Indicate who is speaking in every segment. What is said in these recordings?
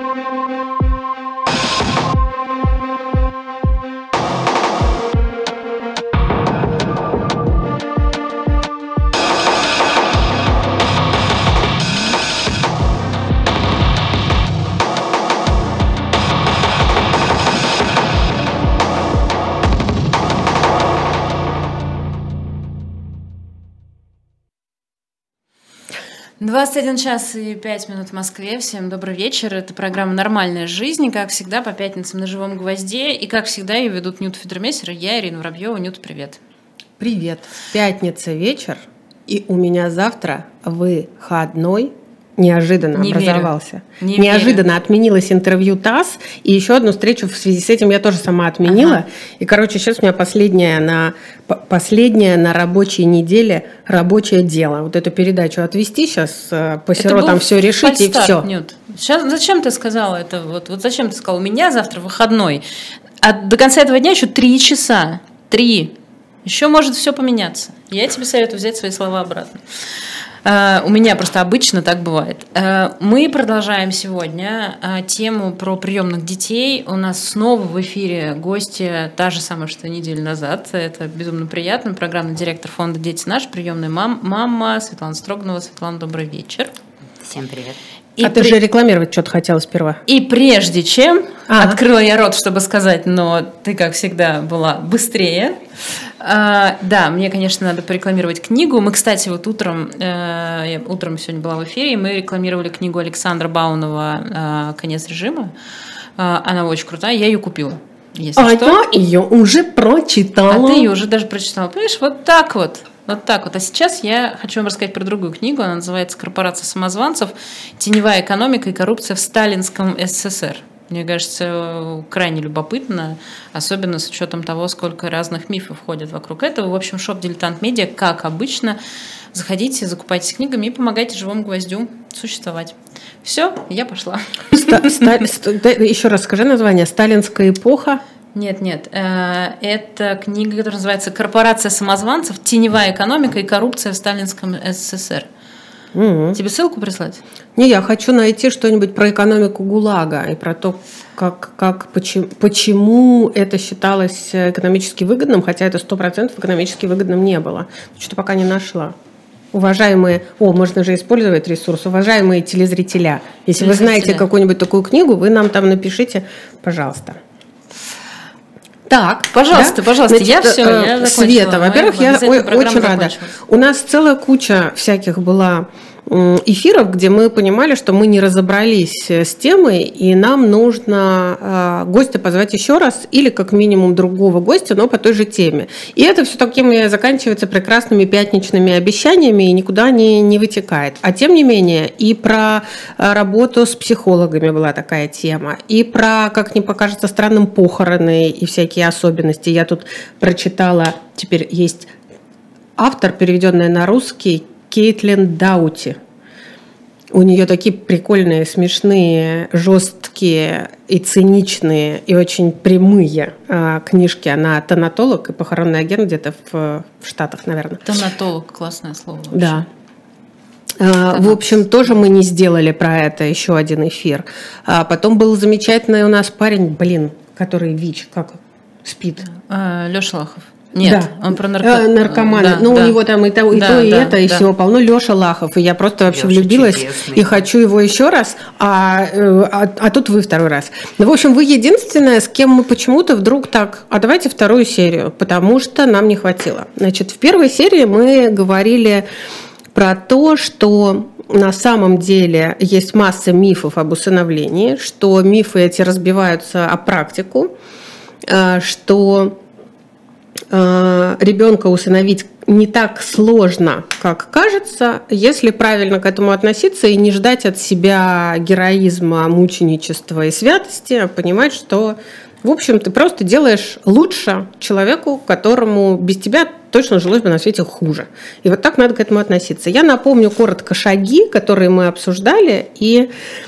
Speaker 1: «21 час и 5 минут в Москве». Всем добрый вечер. Это программа «Нормальная жизнь». Как всегда, по пятницам на живом гвозде. И, как всегда, ее ведут Нюта Федермессер и я, Ирина Воробьева. Нюта, привет.
Speaker 2: Привет. Пятница вечер, и у меня завтра выходной. Неожиданно образовался. Неожиданно отменилось интервью ТАСС, и еще одну встречу в связи с этим я тоже сама отменила. Ага. И, короче, сейчас у меня последняя на рабочей неделе рабочее дело. Вот эту передачу отвести сейчас, по сиротам все решить, и все.
Speaker 1: Нют. Сейчас, зачем ты сказала это? Вот зачем ты сказала, у меня завтра выходной, а до конца этого дня еще 3 часа. 3. Еще может все поменяться. Я тебе советую взять свои слова обратно. У меня просто обычно так бывает. Мы продолжаем сегодня тему про приемных детей. У нас снова в эфире гости, та же самая, что неделю назад. Это безумно приятно. Программный директор фонда «Дети наши», приемная мама Светлана Строганова. Светлана, добрый вечер.
Speaker 3: Всем привет.
Speaker 2: Ты же рекламировать что-то хотела сперва.
Speaker 1: И прежде чем открыла я рот, чтобы сказать, но ты, как всегда, была быстрее. Да, мне, конечно, надо порекламировать книгу. Мы, кстати, вот утром сегодня была в эфире, и мы рекламировали книгу Александра Баунова «Конец режима». Она очень крутая, я ее купила.
Speaker 2: Я ее уже прочитала.
Speaker 1: А ты ее уже даже прочитала. Понимаешь, вот так вот. Вот так вот. А сейчас я хочу вам рассказать про другую книгу. Она называется «Корпорация самозванцев. Теневая экономика и коррупция в сталинском СССР». Мне кажется, крайне любопытно, особенно с учетом того, сколько разных мифов ходят вокруг этого. В общем, шоп «Дилетант Медиа», как обычно. Заходите, закупайтесь книгами и помогайте живому гвоздю существовать. Все, я пошла.
Speaker 2: Еще раз скажи название. «Сталинская эпоха».
Speaker 1: Нет, это книга, которая называется «Корпорация самозванцев. Теневая экономика и коррупция в сталинском СССР». Тебе ссылку прислать?
Speaker 2: Не, я хочу найти что-нибудь про экономику ГУЛАГа и про то, почему это считалось экономически выгодным, хотя это 100% экономически выгодным не было. Что-то пока не нашла. Уважаемые, можно же использовать ресурс, уважаемые телезрителя, если вы знаете какую-нибудь такую книгу, вы нам там напишите, пожалуйста.
Speaker 1: Так, пожалуйста,
Speaker 2: Значит,
Speaker 1: я закончила.
Speaker 2: Света, во-первых, я очень рада. У нас целая куча всяких была эфиров, где мы понимали, что мы не разобрались с темой, и нам нужно гостя позвать еще раз, или как минимум другого гостя, но по той же теме. И это все такими заканчивается прекрасными пятничными обещаниями и никуда не вытекает. А тем не менее, и про работу с психологами была такая тема, и про, как мне покажется странным, похороны и всякие особенности. Я тут прочитала, теперь есть автор, переведенный на русский, Кейтлин Даути. У нее такие прикольные, смешные, жесткие и циничные, и очень прямые книжки. Она тонатолог и похоронный агент где-то в Штатах, наверное.
Speaker 1: Тонатолог, классное слово. Вообще.
Speaker 2: Да. В общем, тоже мы не сделали про это еще один эфир. Потом был замечательный у нас парень, который ВИЧ, спит.
Speaker 1: Леша Лахов. Нет,
Speaker 2: да.
Speaker 1: Он про наркомана.
Speaker 2: У него там и то, и это, и всего полно. Леша Лахов. И я просто вообще влюбилась чудесный. И хочу его еще раз, а тут вы второй раз. В общем, вы единственная, с кем мы почему-то вдруг так, давайте вторую серию, потому что нам не хватило. Значит, в первой серии мы говорили про то, что на самом деле есть масса мифов об усыновлении, что мифы эти разбиваются о практику, что ребенка усыновить не так сложно, как кажется, если правильно к этому относиться и не ждать от себя героизма, мученичества и святости, а понимать, что, в общем, ты просто делаешь лучше человеку, которому без тебя точно жилось бы на свете хуже. И вот так надо к этому относиться. Я напомню коротко шаги, которые мы обсуждали, и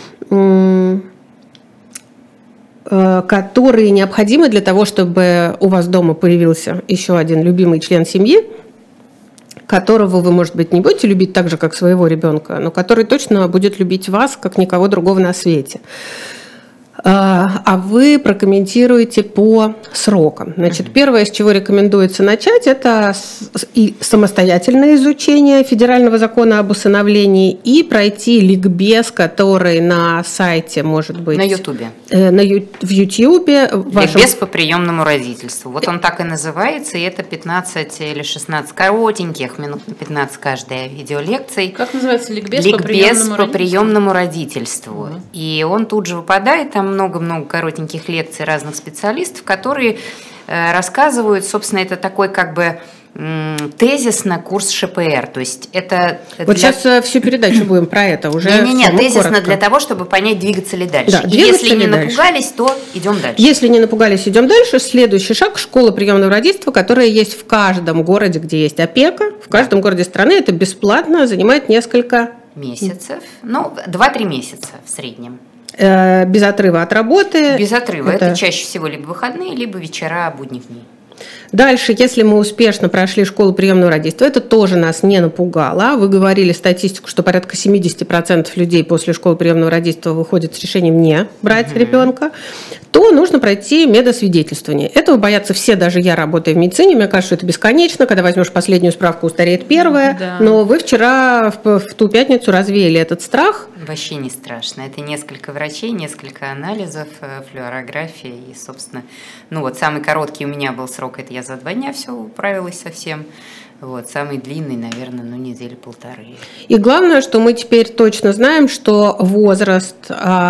Speaker 2: которые необходимы для того, чтобы у вас дома появился еще один любимый член семьи, которого вы, может быть, не будете любить так же, как своего ребенка, но который точно будет любить вас, как никого другого на свете. А вы прокомментируете по срокам. Значит, первое, с чего рекомендуется начать, это и самостоятельное изучение федерального закона об усыновлении и пройти ликбез, который на сайте, может быть...
Speaker 3: На Ютубе.
Speaker 2: В Ютьюбе.
Speaker 3: Ликбез по приемному родительству. Вот он так и называется, и это 15 или 16 коротеньких, минут на 15 каждая видеолекций.
Speaker 1: Как называется ликбез
Speaker 3: по приемному родительству. И он тут же выпадает, там много-много коротеньких лекций разных специалистов, которые рассказывают, собственно, это такой как бы тезисно курс ШПР, то есть это...
Speaker 2: Вот сейчас всю передачу будем про это уже.
Speaker 3: Нет, тезисно коротко. Для того, чтобы понять, двигаться ли дальше.
Speaker 2: Да,
Speaker 3: если не напугались, то идем дальше.
Speaker 2: Если не напугались, идем дальше. Следующий шаг – школа приемного родительства, которая есть в каждом городе, где есть опека, в каждом городе страны. Это бесплатно, занимает несколько...
Speaker 3: месяцев, 2-3 месяца в среднем.
Speaker 2: Без отрыва от работы.
Speaker 3: Без отрыва. Это чаще всего либо выходные, либо вечера будних дней.
Speaker 2: Дальше, если мы успешно прошли школу приемного родительства, это тоже нас не напугало. Вы говорили статистику, что порядка 70% людей после школы приемного родительства выходят с решением не брать ребенка, то нужно пройти медосвидетельствование. Этого боятся все, даже я, работая в медицине. Мне кажется, что это бесконечно. Когда возьмешь последнюю справку, устареет первая. Да. Но вы вчера в ту пятницу развеяли этот страх.
Speaker 3: Вообще не страшно. Это несколько врачей, несколько анализов, флюорография. И, собственно, самый короткий у меня был срок, это я за 2 дня все управилась совсем. Самый длинный, наверное, недели полторы.
Speaker 2: И главное, что мы теперь точно знаем, что возраст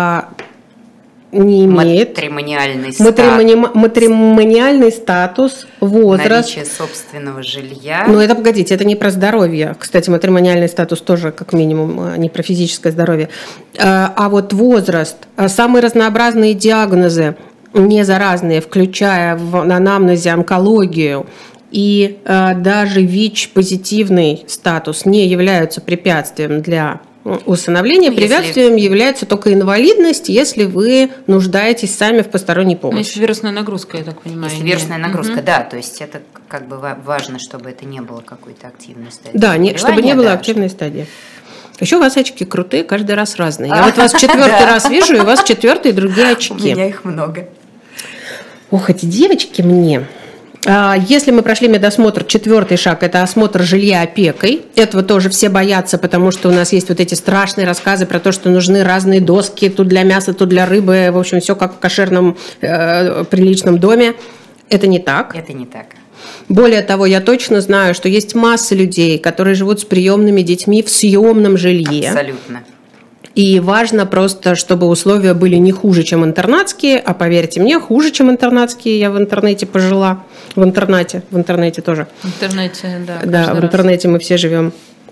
Speaker 2: не имеет. Матримониальный статус, возраст.
Speaker 3: Наличие собственного жилья.
Speaker 2: Но это, погодите, это не про здоровье. Кстати, матримониальный статус тоже, как минимум, не про физическое здоровье. А вот возраст, самые разнообразные диагнозы, не заразные, включая в анамнезе онкологию, и даже ВИЧ-позитивный статус не являются препятствием для усыновления. Препятствием является только инвалидность, если вы нуждаетесь сами в посторонней помощи.
Speaker 1: Если вирусная нагрузка, я так понимаю.
Speaker 3: Если вирусная нагрузка, да, то есть это как бы важно, чтобы это не было какой-то активной стадии.
Speaker 2: Да, чтобы не было активной стадии. Еще у вас очки крутые, каждый раз разные. Я вот вас 4-й раз вижу, и у вас 4-й другие очки. У
Speaker 3: меня их много.
Speaker 2: Ох, эти девочки мне. Если мы прошли медосмотр, 4-й шаг – это осмотр жилья опекой. Этого тоже все боятся, потому что у нас есть вот эти страшные рассказы про то, что нужны разные доски, тут для мяса, тут для рыбы. В общем, все как в кошерном приличном доме. Это не так.
Speaker 3: Это не так.
Speaker 2: Более того, я точно знаю, что есть масса людей, которые живут с приемными детьми в съемном жилье.
Speaker 3: Абсолютно.
Speaker 2: И важно просто, чтобы условия были не хуже, чем интернатские, а поверьте мне, хуже, чем интернатские. Я в интернете пожила. В интернете тоже.
Speaker 1: В интернете, да.
Speaker 2: Да, в интернете мы все живем.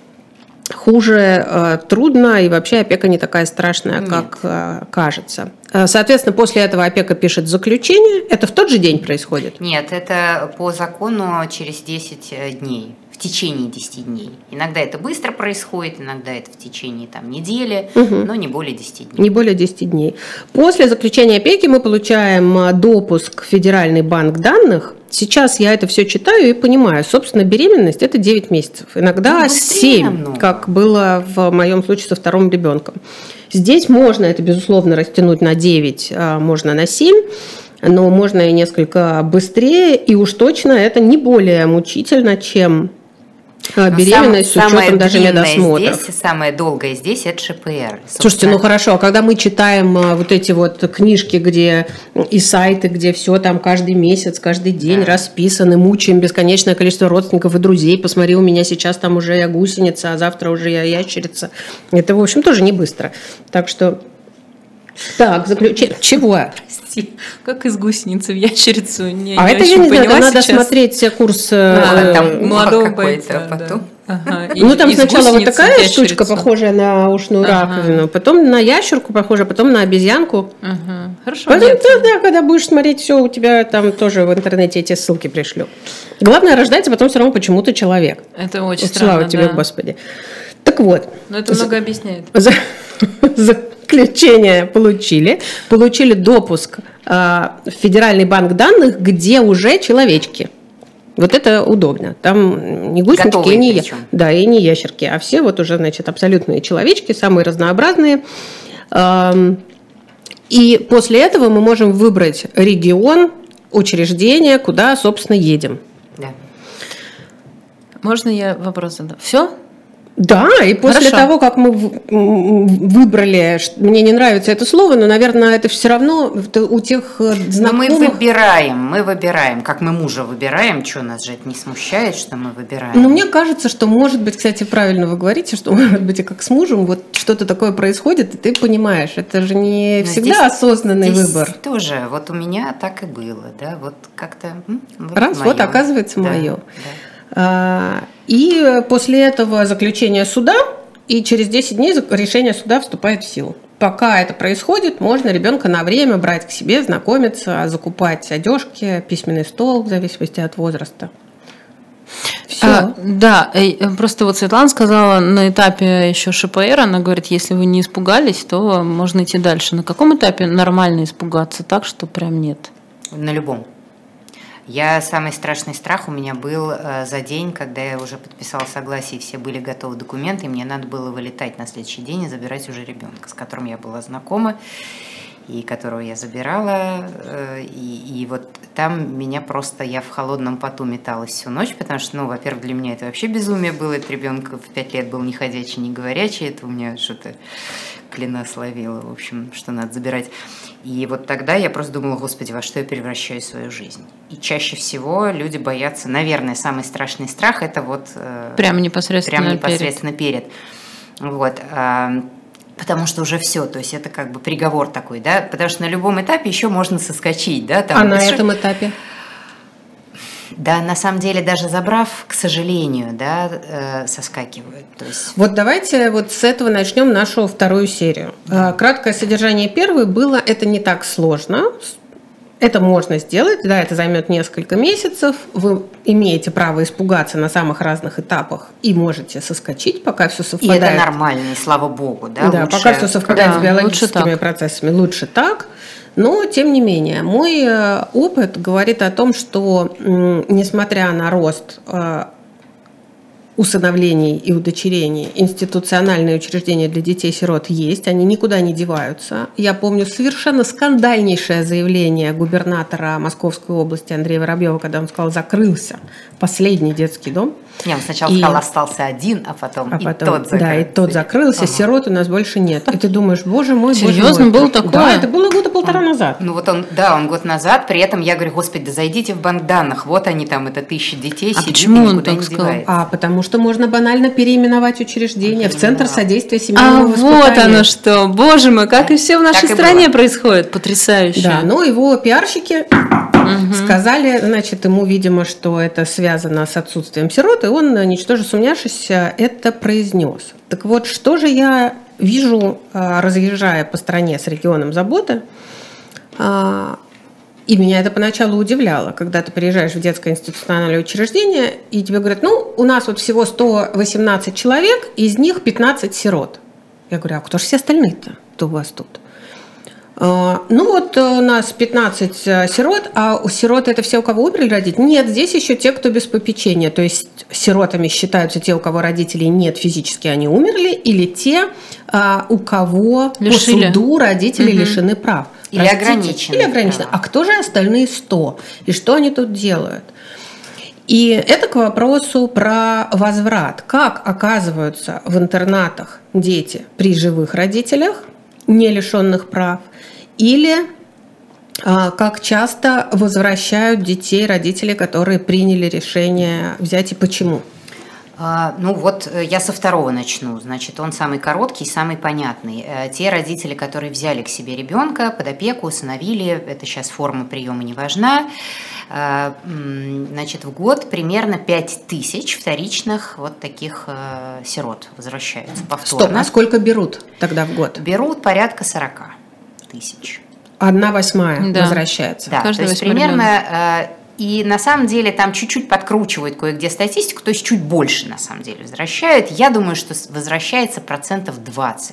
Speaker 2: Хуже, трудно, и вообще опека не такая страшная, как кажется. Соответственно, после этого опека пишет заключение. Это в тот же день происходит?
Speaker 3: Нет, это по закону через 10 дней. В течение 10 дней. Иногда это быстро происходит, иногда это в течение недели, но не более 10 дней.
Speaker 2: Не более 10 дней. После заключения опеки мы получаем допуск в Федеральный банк данных. Сейчас я это все читаю и понимаю. Собственно, беременность – это 9 месяцев. Иногда 7, намного. Как было в моем случае со 2-м ребенком. Здесь можно это, безусловно, растянуть на 9, можно на 7. Но можно и несколько быстрее. И уж точно это не более мучительно, чем беременность с учетом даже медосмотров.
Speaker 3: Самое долгое здесь – это ШПР.
Speaker 2: Слушайте, хорошо, а когда мы читаем вот эти вот книжки, где и сайты, где все там каждый месяц, каждый день расписаны, мучаем бесконечное количество родственников и друзей, посмотри, у меня сейчас там уже я гусеница, а завтра уже я ящерица. Это, в общем, тоже не быстро. Так что… Так, заключение. Чего?
Speaker 1: Прости, как из гусеницы в ящерицу?
Speaker 2: Это я не знаю, надо смотреть курс
Speaker 1: молодого бойца.
Speaker 3: Потом.
Speaker 2: Там сначала вот такая штучка, похожая на ушную раковину, потом на ящерку похожая, потом на обезьянку.
Speaker 1: Хорошо.
Speaker 2: Потом, когда будешь смотреть все, у тебя там тоже в интернете эти ссылки пришлю. Главное, рождается потом все равно почему-то человек.
Speaker 1: Это очень странно.
Speaker 2: Слава тебе, Господи. Так вот.
Speaker 1: Но это много объясняет.
Speaker 2: Заключение получили допуск в Федеральный банк данных, где уже человечки. Вот это удобно. Там не гусенички и не ящерки, а все вот уже, абсолютные человечки, самые разнообразные. И после этого мы можем выбрать регион, учреждение, куда, собственно, едем.
Speaker 3: Да.
Speaker 1: Можно я вопрос задам? Все?
Speaker 2: Да, и после того, как мы выбрали, мне не нравится это слово, но, наверное, это все равно у тех знакомых...
Speaker 3: Но мы выбираем, как мы мужа выбираем, что нас же это не смущает, что мы выбираем.
Speaker 2: Ну, мне кажется, что, может быть, кстати, правильно вы говорите, что, может быть, и как с мужем, вот что-то такое происходит, и ты понимаешь, это же не всегда осознанный выбор.
Speaker 3: Тоже, вот у меня так и было, да, вот как-то...
Speaker 2: Вот оказывается, мое. И после этого заключения суда, и через 10 дней решение суда вступает в силу. Пока это происходит, можно ребенка на время брать к себе, знакомиться, закупать одежки, письменный стол, в зависимости от возраста. Все.
Speaker 1: Да, просто вот Светлана сказала на этапе еще ШПР, она говорит, если вы не испугались, то можно идти дальше. На каком этапе нормально испугаться так, что прям нет?
Speaker 3: На любом. Самый страшный страх у меня был за день, когда я уже подписала согласие, все были готовы документы, и мне надо было вылетать на следующий день и забирать уже ребенка, с которым я была знакома, и которого я забирала, и вот там я в холодном поту металась всю ночь, потому что, во-первых, для меня это вообще безумие было, этот ребенок в 5 лет был не ходячий, не говорячий, это у меня что-то клина словила, в общем, что надо забирать. И вот тогда я просто думала, господи, во что я превращаю свою жизнь. И чаще всего люди боятся, наверное, самый страшный страх – это вот…
Speaker 1: Прямо непосредственно
Speaker 3: перед. Вот. Потому что уже все, то есть это как бы приговор такой, да, потому что на любом этапе еще можно соскочить, да.
Speaker 2: Там, на этом этапе?
Speaker 3: Да, на самом деле, даже забрав, к сожалению, да, соскакивают. То есть...
Speaker 2: Вот давайте вот с этого начнем нашу вторую серию. Краткое содержание первой было, это не так сложно, это можно сделать, да, это займет несколько месяцев, вы имеете право испугаться на самых разных этапах и можете соскочить, пока все совпадает.
Speaker 3: И это нормально, и слава богу, да?
Speaker 2: Да, пока все совпадает с биологическими процессами, лучше так. Но, тем не менее, мой опыт говорит о том, что, несмотря на рост усыновлений и удочерений, институциональные учреждения для детей-сирот есть, они никуда не деваются. Я помню совершенно скандальнейшее заявление губернатора Московской области Андрея Воробьева, когда он сказал, закрылся последний детский дом.
Speaker 3: Он сначала сказал, остался один, а потом тот закрылся.
Speaker 2: Да, и тот закрылся, сирот у нас больше нет. И ты думаешь, боже мой,
Speaker 1: серьезно, было такое?
Speaker 2: Да, это было года полтора назад.
Speaker 3: Ну вот он год назад, при этом я говорю, господи, да зайдите в банк данных, вот они там, это 1000 детей сидят,
Speaker 1: почему он
Speaker 3: никуда
Speaker 1: так
Speaker 3: не
Speaker 1: сказал?
Speaker 3: девается.
Speaker 2: Потому что можно банально переименовать учреждение в Центр содействия семейному воспитанию.
Speaker 1: Вот оно что, боже мой, как и все в нашей стране происходит, потрясающе.
Speaker 2: Да, но его пиарщики сказали, значит, ему, видимо, что это связано с отсутствием сирот, и он, ничтоже сумняшись, это произнес. Так вот, что же я вижу, разъезжая по стране с регионом заботы, и меня это поначалу удивляло, когда ты приезжаешь в детское институциональное учреждение, и тебе говорят, у нас вот всего 118 человек, из них 15 сирот. Я говорю, а кто же все остальные-то, кто у вас тут? Вот у нас 15 сирот, а у сирот это все, у кого умерли родители? Нет, здесь еще те, кто без попечения. То есть сиротами считаются те, у кого родителей нет физически, они умерли, или те, у кого по суду родители лишены прав.
Speaker 3: Или ограничены.
Speaker 2: Или ограничены. А кто же остальные 100? И что они тут делают? И это к вопросу про возврат. Как оказываются в интернатах дети при живых родителях, не лишенных прав, или как часто возвращают детей родители, которые приняли решение взять, и почему?
Speaker 3: Я со второго начну. Значит, он самый короткий, самый понятный. Те родители, которые взяли к себе ребенка под опеку, усыновили, это сейчас форма приема не важна, значит, в год примерно 5000 вторичных вот таких сирот возвращаются повторно.
Speaker 2: Стоп, а сколько берут тогда в год?
Speaker 3: Берут порядка 40 тысяч.
Speaker 2: 1/8 возвращается.
Speaker 3: Да, то есть примерно... И на самом деле там чуть-чуть подкручивают кое-где статистику, то есть чуть больше на самом деле возвращают. Я думаю, что возвращается 20%.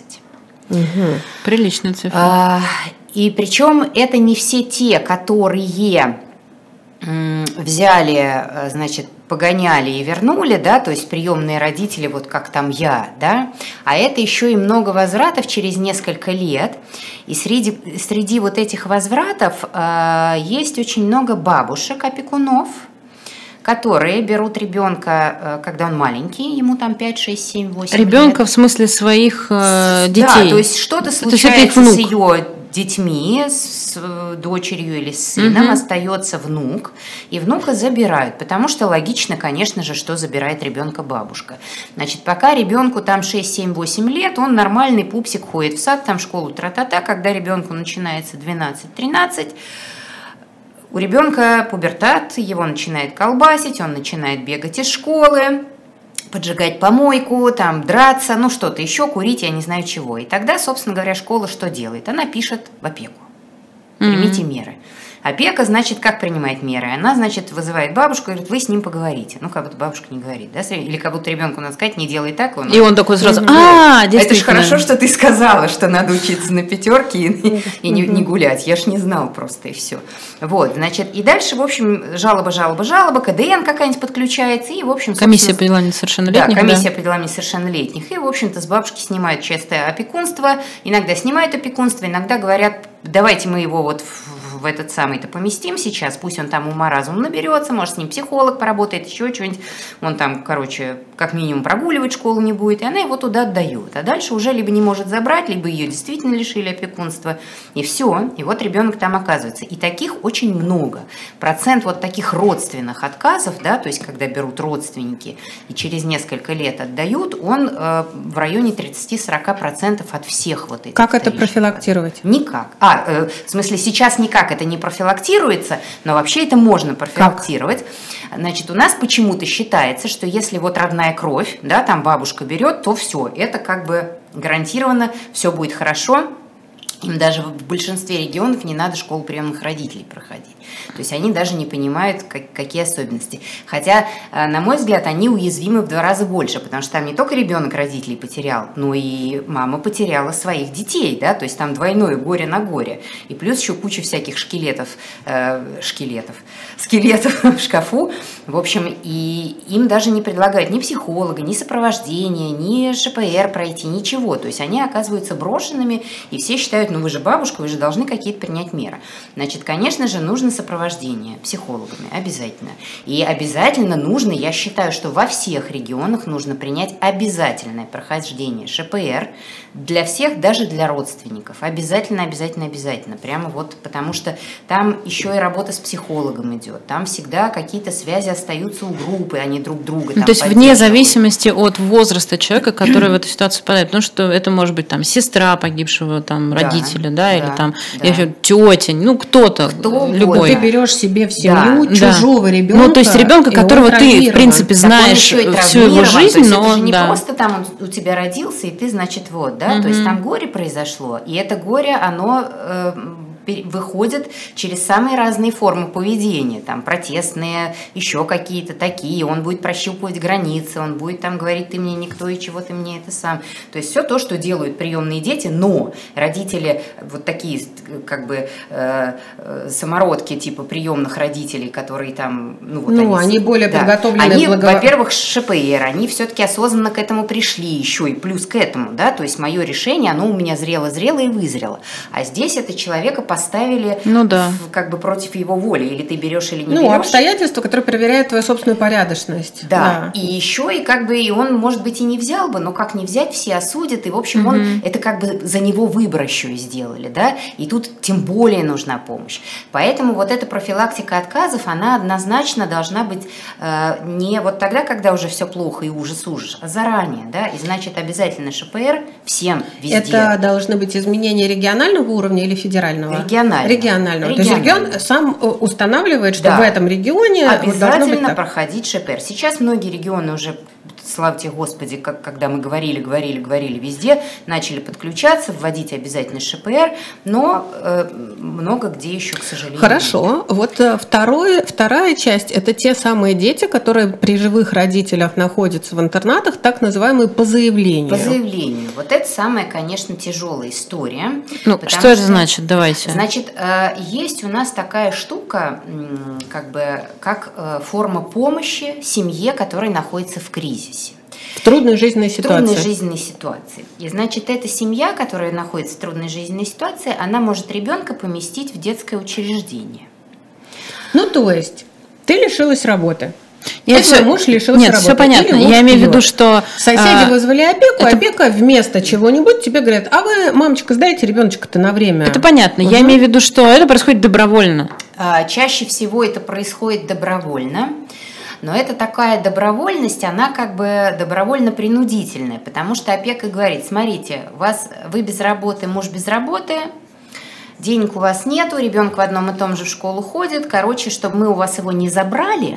Speaker 1: Приличная цифра.
Speaker 3: И причем это не все те, которые взяли, значит, погоняли и вернули, да, то есть приемные родители, вот как там я, да, а это еще и много возвратов через несколько лет, и среди вот этих возвратов есть очень много бабушек, опекунов, которые берут ребенка, когда он маленький, ему там 5, 6, 7, 8
Speaker 1: Ребенка
Speaker 3: лет.
Speaker 1: в смысле своих детей?
Speaker 3: Да, то есть что-то случается с ее детьми, с дочерью или с сыном, остается внук, и внука забирают, потому что логично, конечно же, что забирает ребенка бабушка. Значит, пока ребенку там 6, 7, 8 лет, он нормальный пупсик, ходит в сад, там в школу, тра-та-та, когда ребенку начинается 12-13, у ребенка пубертат, его начинает колбасить, он начинает бегать из школы, поджигать помойку, там, драться, ну что-то еще, курить, я не знаю чего. И тогда, собственно говоря, школа что делает? Она пишет в опеку. Примите меры. Опека, значит, как принимает меры? Она, значит, вызывает бабушку и говорит, вы с ним поговорите. Ну, как будто бабушка не говорит, да? Или как будто ребенку надо сказать, не делай так.
Speaker 1: И он такой сразу, действительно.
Speaker 3: Это же хорошо, что ты сказала, что надо учиться на пятерке и не гулять. Я ж не знал просто, и все. Вот, значит, и дальше, в общем, жалоба, КДН какая-нибудь подключается, и, в общем,
Speaker 1: комиссия по делам несовершеннолетних.
Speaker 3: Да, комиссия по делам несовершеннолетних. И, в общем-то, с бабушки снимают частое опекунство, иногда снимают опекунство, иногда говорят, давайте мы его вот в этот самый-то поместим сейчас, пусть он там ума-разум наберется, может, с ним психолог поработает, еще что-нибудь, он там, короче, как минимум прогуливать школу не будет, и она его туда отдает. А дальше уже либо не может забрать, либо ее действительно лишили опекунства, и все, и вот ребенок там оказывается. И таких очень много. Процент вот таких родственных отказов, да, то есть когда берут родственники и через несколько лет отдают, он в районе 30-40% от всех вот этих.
Speaker 2: Как это профилактировать?
Speaker 3: Никак. В смысле, сейчас никак это не профилактируется, но вообще это можно профилактировать. Как? Значит, у нас почему-то считается, что если вот родная кровь, да, там бабушка берет, то все, это как бы гарантированно, все будет хорошо. Им даже в большинстве регионов не надо школу приемных родителей проходить. То есть они даже не понимают, какие особенности. Хотя, на мой взгляд, они уязвимы в 2 раза больше, потому что там не только ребенок родителей потерял, но и мама потеряла своих детей, да, то есть там двойное горе на горе. И плюс еще куча всяких скелетов в шкафу. В общем, и им даже не предлагают ни психолога, ни сопровождения, ни ШПР пройти, ничего. То есть они оказываются брошенными, и все считают, ну вы же бабушка, вы же должны какие-то принять меры. Значит, конечно же, нужно сопровождение психологами, обязательно. И обязательно нужно, я считаю, что во всех регионах нужно принять обязательное прохождение ШПР для всех, даже для родственников. Обязательно. Прямо вот, потому что там еще и работа с психологом идет. Там всегда какие-то связи остаются у группы, они друг друга.
Speaker 1: То есть вне зависимости от возраста человека, который в эту ситуацию попадает. Потому что это может быть там сестра погибшего там родителя, да, или там тетя, ну кто-то, любой.
Speaker 2: Ты берешь себе в семью чужого ребенка.
Speaker 1: Ну, то есть ребенка, которого ты, в принципе, знаешь всю его жизнь, но
Speaker 3: это же не просто там он у тебя родился, и ты, значит, вот, да, то есть там горе произошло, и это горе, оно выходят через самые разные формы поведения, там протестные, еще какие-то такие, он будет прощупывать границы, он будет там говорить, ты мне никто и чего ты мне это сам. То есть все то, что делают приемные дети, но родители вот такие как бы самородки типа приемных родителей, которые там...
Speaker 2: они более подготовлены.
Speaker 3: Они, во-первых, ШПР, они все-таки осознанно к этому пришли еще и плюс к этому, да, то есть мое решение, оно у меня зрело и вызрело. А здесь это человека поставили как бы против его воли. Или ты берешь, или не берешь.
Speaker 2: Обстоятельства, которые проверяют твою собственную порядочность.
Speaker 3: Да. И еще, и как бы и он, может быть, и не взял бы, но как не взять, все осудят. И, в общем, он это как бы за него выбор еще и сделали, да. И тут тем более нужна помощь. Поэтому вот эта профилактика отказов, она однозначно должна быть не вот тогда, когда уже все плохо и ужас, а заранее, да. И значит, обязательно ШПР всем везде.
Speaker 2: Это должны быть изменения регионального уровня или федерального? Регионального. То есть регион сам устанавливает, что в этом регионе
Speaker 3: обязательно проходить ШПР. Сейчас многие регионы уже слава тебе, Господи, когда мы говорили везде, начали подключаться, вводить обязательно ШПР, но много где еще, к сожалению.
Speaker 2: Хорошо. Вот вторая часть – это те самые дети, которые при живых родителях находятся в интернатах, так называемые по заявлению.
Speaker 3: По заявлению. Вот это самая, конечно, тяжелая история.
Speaker 1: Ну, что это значит? Давайте.
Speaker 3: Значит, есть у нас такая штука, как форма помощи семье, которая находится в кризисе.
Speaker 2: В трудной жизненной ситуации.
Speaker 3: В трудной жизненной ситуации. И, значит, эта семья, которая находится в трудной жизненной ситуации, она может ребенка поместить в детское учреждение.
Speaker 2: Ну, то есть, ты лишилась работы.
Speaker 1: Нет,
Speaker 2: муж лишился
Speaker 1: Нет,
Speaker 2: работы.
Speaker 1: Все понятно. Я имею в виду, что...
Speaker 2: Соседи вызвали опеку, опека вместо чего-нибудь тебе говорят, а вы, мамочка, сдайте ребеночка-то на время.
Speaker 1: Это понятно. Я имею в виду, что это происходит добровольно.
Speaker 3: Чаще всего это происходит добровольно. Но это такая добровольность, она как бы добровольно-принудительная, потому что опека говорит, смотрите, вы без работы, муж без работы, денег у вас нету, ребенок в одном и том же в школу ходит, короче, чтобы мы у вас его не забрали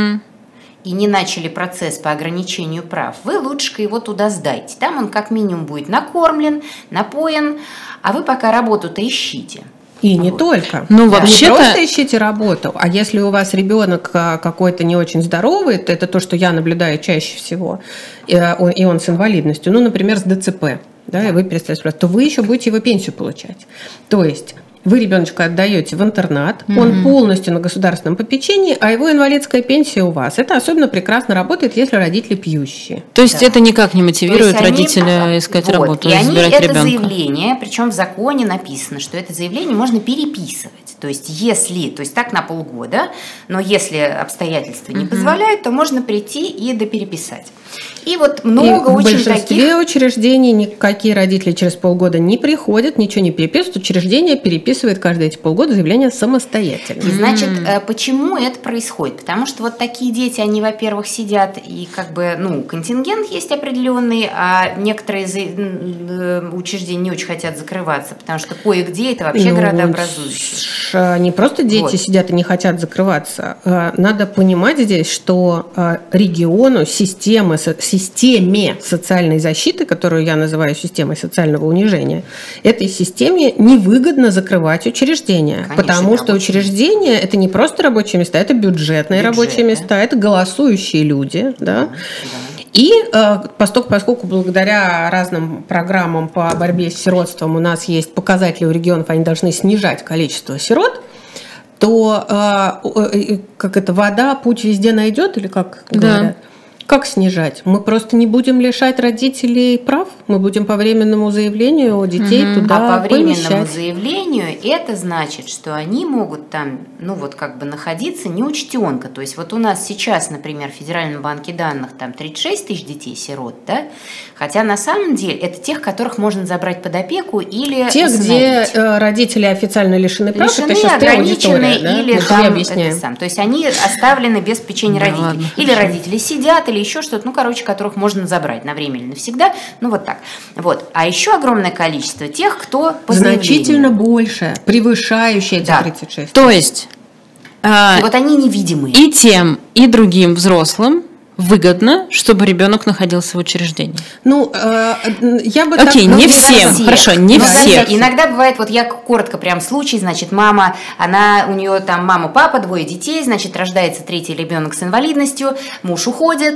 Speaker 3: и не начали процесс по ограничению прав, вы лучше его туда сдайте. Там он как минимум будет накормлен, напоен, а вы пока работу-то ищите.
Speaker 2: И не только.
Speaker 1: Ну,
Speaker 2: да.
Speaker 1: вообще-то...
Speaker 2: Не просто ищите работу, а если у вас ребенок какой-то не очень здоровый, это то, что я наблюдаю чаще всего, и он с инвалидностью, ну, например, с ДЦП, да, и вы перестаете, то вы еще будете его пенсию получать. То есть вы ребеночка отдаете в интернат, он полностью на государственном попечении, а его инвалидская пенсия у вас. Это особенно прекрасно работает, если родители пьющие.
Speaker 1: То есть это никак не мотивирует родителя искать работу,
Speaker 3: и
Speaker 1: забирать
Speaker 3: это
Speaker 1: ребенка.
Speaker 3: Заявление, причем в законе написано, что это заявление можно переписывать. То есть так на полгода, но если обстоятельства не позволяют, то можно прийти и допереписать. И вот много
Speaker 2: и
Speaker 3: очень
Speaker 2: в большинстве учреждений никакие родители через полгода не приходят, ничего не переписывают. Учреждение переписывает каждые эти полгода заявление самостоятельно.
Speaker 3: И значит, почему это происходит? Потому что вот такие дети, они, во-первых, сидят и контингент есть определенный, а некоторые учреждения не очень хотят закрываться, потому что кое-где это вообще городообразующие.
Speaker 2: Не просто дети сидят и не хотят закрываться. Надо понимать здесь, что региону, системе социальной защиты, которую я называю системой социального унижения, этой системе невыгодно закрывать учреждения. Конечно, потому что учреждения – это не просто рабочие места, это бюджетные рабочие места, это голосующие люди. Да? И поскольку благодаря разным программам по борьбе с сиротством у нас есть показатели у регионов, они должны снижать количество сирот, то вода путь везде найдет, или как говорят? Как снижать? Мы просто не будем лишать родителей прав, мы будем по временному заявлению детей туда
Speaker 3: по временному заявлению это значит, что они могут там, находиться неучтенка. То есть вот у нас сейчас, например, в Федеральном банке данных там 36 тысяч детей-сирот, да? Хотя на самом деле это тех, которых можно забрать под опеку или
Speaker 2: те, где родители официально лишены прав,
Speaker 3: это
Speaker 2: сейчас
Speaker 3: ограничены или
Speaker 2: там,
Speaker 3: то есть они оставлены без попечения родителей.
Speaker 1: Ладно,
Speaker 3: или родители сидят, или еще что-то, которых можно забрать на время или навсегда, вот так. Вот. А еще огромное количество тех, кто по
Speaker 2: значительно больше, превышающие эти 36.
Speaker 1: То есть
Speaker 3: и вот они невидимые.
Speaker 1: И тем, и другим взрослым выгодно, чтобы ребенок находился в учреждении.
Speaker 2: Я бы
Speaker 1: Окей, не всем. Хорошо, не всем.
Speaker 3: Иногда бывает, вот я коротко прям случай, значит, мама, у нее там мама, папа, 2 детей, значит, рождается 3-й ребенок с инвалидностью, муж уходит,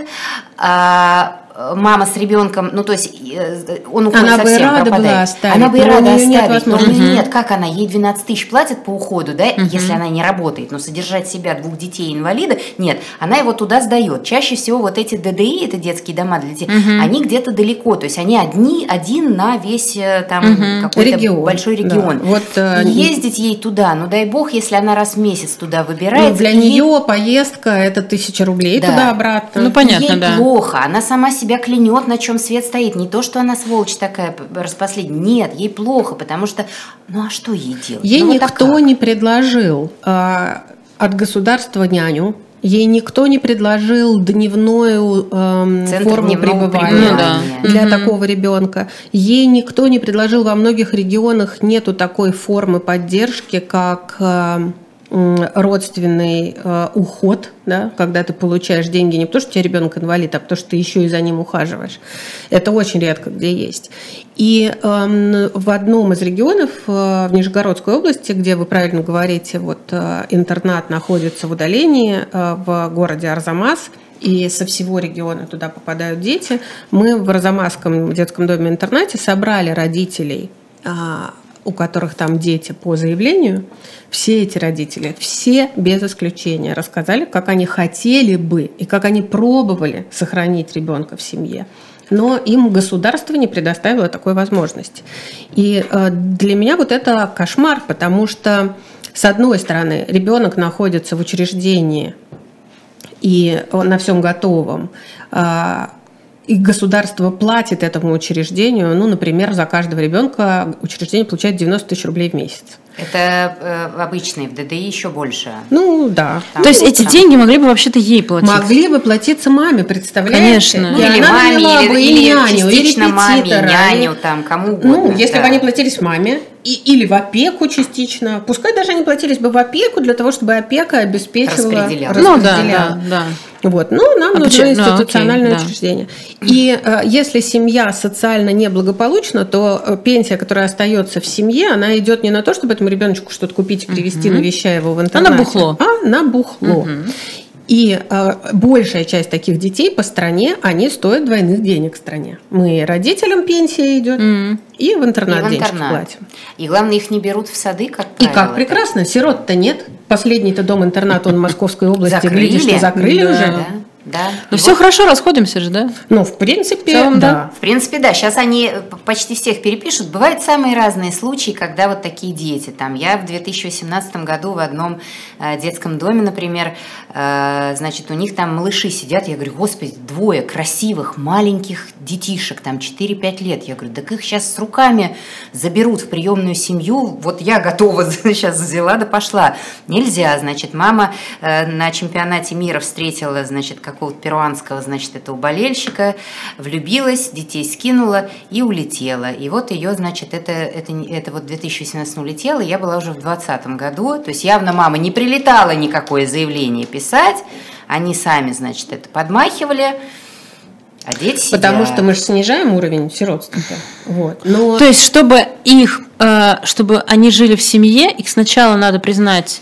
Speaker 3: мама с ребенком, то есть он уходит
Speaker 2: она
Speaker 3: совсем,
Speaker 2: пропадает.
Speaker 3: Она бы и рада оставить, но
Speaker 2: нет,
Speaker 3: как она, ей 12 тысяч платят по уходу, да, если она не работает, но содержать себя 2 детей инвалида, нет, она его туда сдает. Чаще всего вот эти ДДИ, это детские дома для детей, они где-то далеко, то есть они один на весь там какой-то большой регион.
Speaker 2: Да. Вот,
Speaker 3: ездить ей туда, дай бог, если она раз в месяц туда выбирается.
Speaker 2: Для нее поездка это 1000 рублей туда-обратно.
Speaker 1: Понятно,
Speaker 3: ей плохо, она сама себя клянет, на чем свет стоит. Не то, что она сволочь такая распоследняя. Нет, ей плохо, потому что, а что ей делать?
Speaker 2: Ей никто не предложил от государства няню. Ей никто не предложил дневную форму пребывания для такого ребенка. Ей никто не предложил, во многих регионах нету такой формы поддержки, как родственный уход, да, когда ты получаешь деньги не потому, что у тебя ребенок инвалид, а потому, что ты еще и за ним ухаживаешь. Это очень редко где есть. И в одном из регионов, в Нижегородской области, где вы правильно говорите, вот интернат находится в удалении, в городе Арзамас, и со всего региона туда попадают дети, мы в Арзамасском детском доме-интернате собрали родителей, у которых там дети по заявлению. Все эти родители, все без исключения, рассказали, как они хотели бы и как они пробовали сохранить ребенка в семье. Но им государство не предоставило такой возможности. И для меня вот это кошмар, потому что, с одной стороны, ребенок находится в учреждении, и он на всем готовом, и государство платит этому учреждению, ну, например, за каждого ребенка учреждение получает 90 тысяч рублей в месяц.
Speaker 3: Это обычные, в ДДИ еще больше.
Speaker 2: Ну, да.
Speaker 1: То есть эти деньги могли бы вообще-то ей платить?
Speaker 2: Могли бы платиться маме, представляете?
Speaker 1: Конечно.
Speaker 3: Ну, или маме, или частично маме, няню, там, кому угодно.
Speaker 2: Ну, если бы они платились маме, или в опеку частично, пускай даже они платились бы в опеку для того, чтобы опека обеспечивала...
Speaker 3: Распределяла.
Speaker 1: Ну, да.
Speaker 2: Вот. Ну, нам нужно институциональное учреждение. И если семья социально неблагополучна, то пенсия, которая остается в семье, она идет не на то, чтобы этому ребеночку что-то купить и привезти, навещая его в интернате.
Speaker 1: А на бухло.
Speaker 2: А на бухло. И большая часть таких детей по стране, они стоят двойных денег в стране. Мы родителям пенсия идет, и в интернат денежки платим.
Speaker 3: И главное, их не берут в сады, как
Speaker 2: правило. И как прекрасно, сирот-то нет. Последний-то дом-интернат, он в Московской области, глядишь, что закрыли уже.
Speaker 3: Да.
Speaker 1: Ну, все хорошо, расходимся же, да?
Speaker 2: Ну, в принципе, да.
Speaker 3: В принципе, да. Сейчас они почти всех перепишут. Бывают самые разные случаи, когда вот такие дети. Там, я в 2018 году в одном детском доме, например, значит, у них там малыши сидят. Я говорю, господи, двое красивых маленьких детишек, там 4-5 лет. Я говорю, так их сейчас с руками заберут в приемную семью. Вот я готова, сейчас взяла да пошла. Нельзя, значит, мама на чемпионате мира встретила, значит, какого-то перуанского, значит, этого болельщика, влюбилась, детей скинула и улетела. И вот ее, значит, это вот в 2018 улетела, я была уже в 2020 году, то есть явно мама не прилетала никакое заявление писать, они сами, значит, это подмахивали, а дети сидят.
Speaker 2: Потому что мы же снижаем уровень сиротства. Вот. Но...
Speaker 1: То есть, чтобы они жили в семье, их сначала надо признать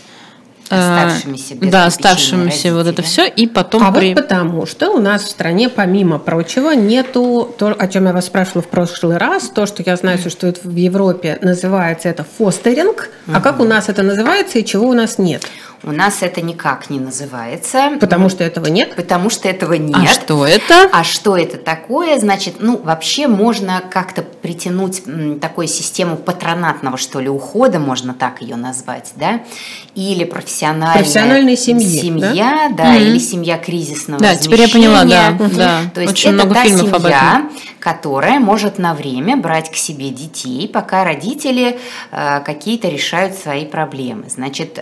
Speaker 1: оставшимися вот это все, и потом...
Speaker 2: вот потому что у нас в стране, помимо прочего, нету то, о чем я вас спрашивала в прошлый раз, то, что я знаю, что это в Европе называется это фостеринг, а как у нас это называется и чего у нас нет?
Speaker 3: У нас это никак не называется.
Speaker 2: Потому что этого нет?
Speaker 3: Потому что этого нет.
Speaker 1: А что это?
Speaker 3: А что это такое? Значит, ну, вообще можно как-то притянуть такую систему патронатного, что ли, ухода, можно так ее назвать, да? Или профессиональная семья, да, или семья кризисного
Speaker 1: размещения. Да, теперь я поняла, да.
Speaker 3: То есть
Speaker 1: очень
Speaker 3: это
Speaker 1: много
Speaker 3: та
Speaker 1: фильмов
Speaker 3: семья,
Speaker 1: об этом,
Speaker 3: которая может на время брать к себе детей, пока родители какие-то решают свои проблемы. Значит,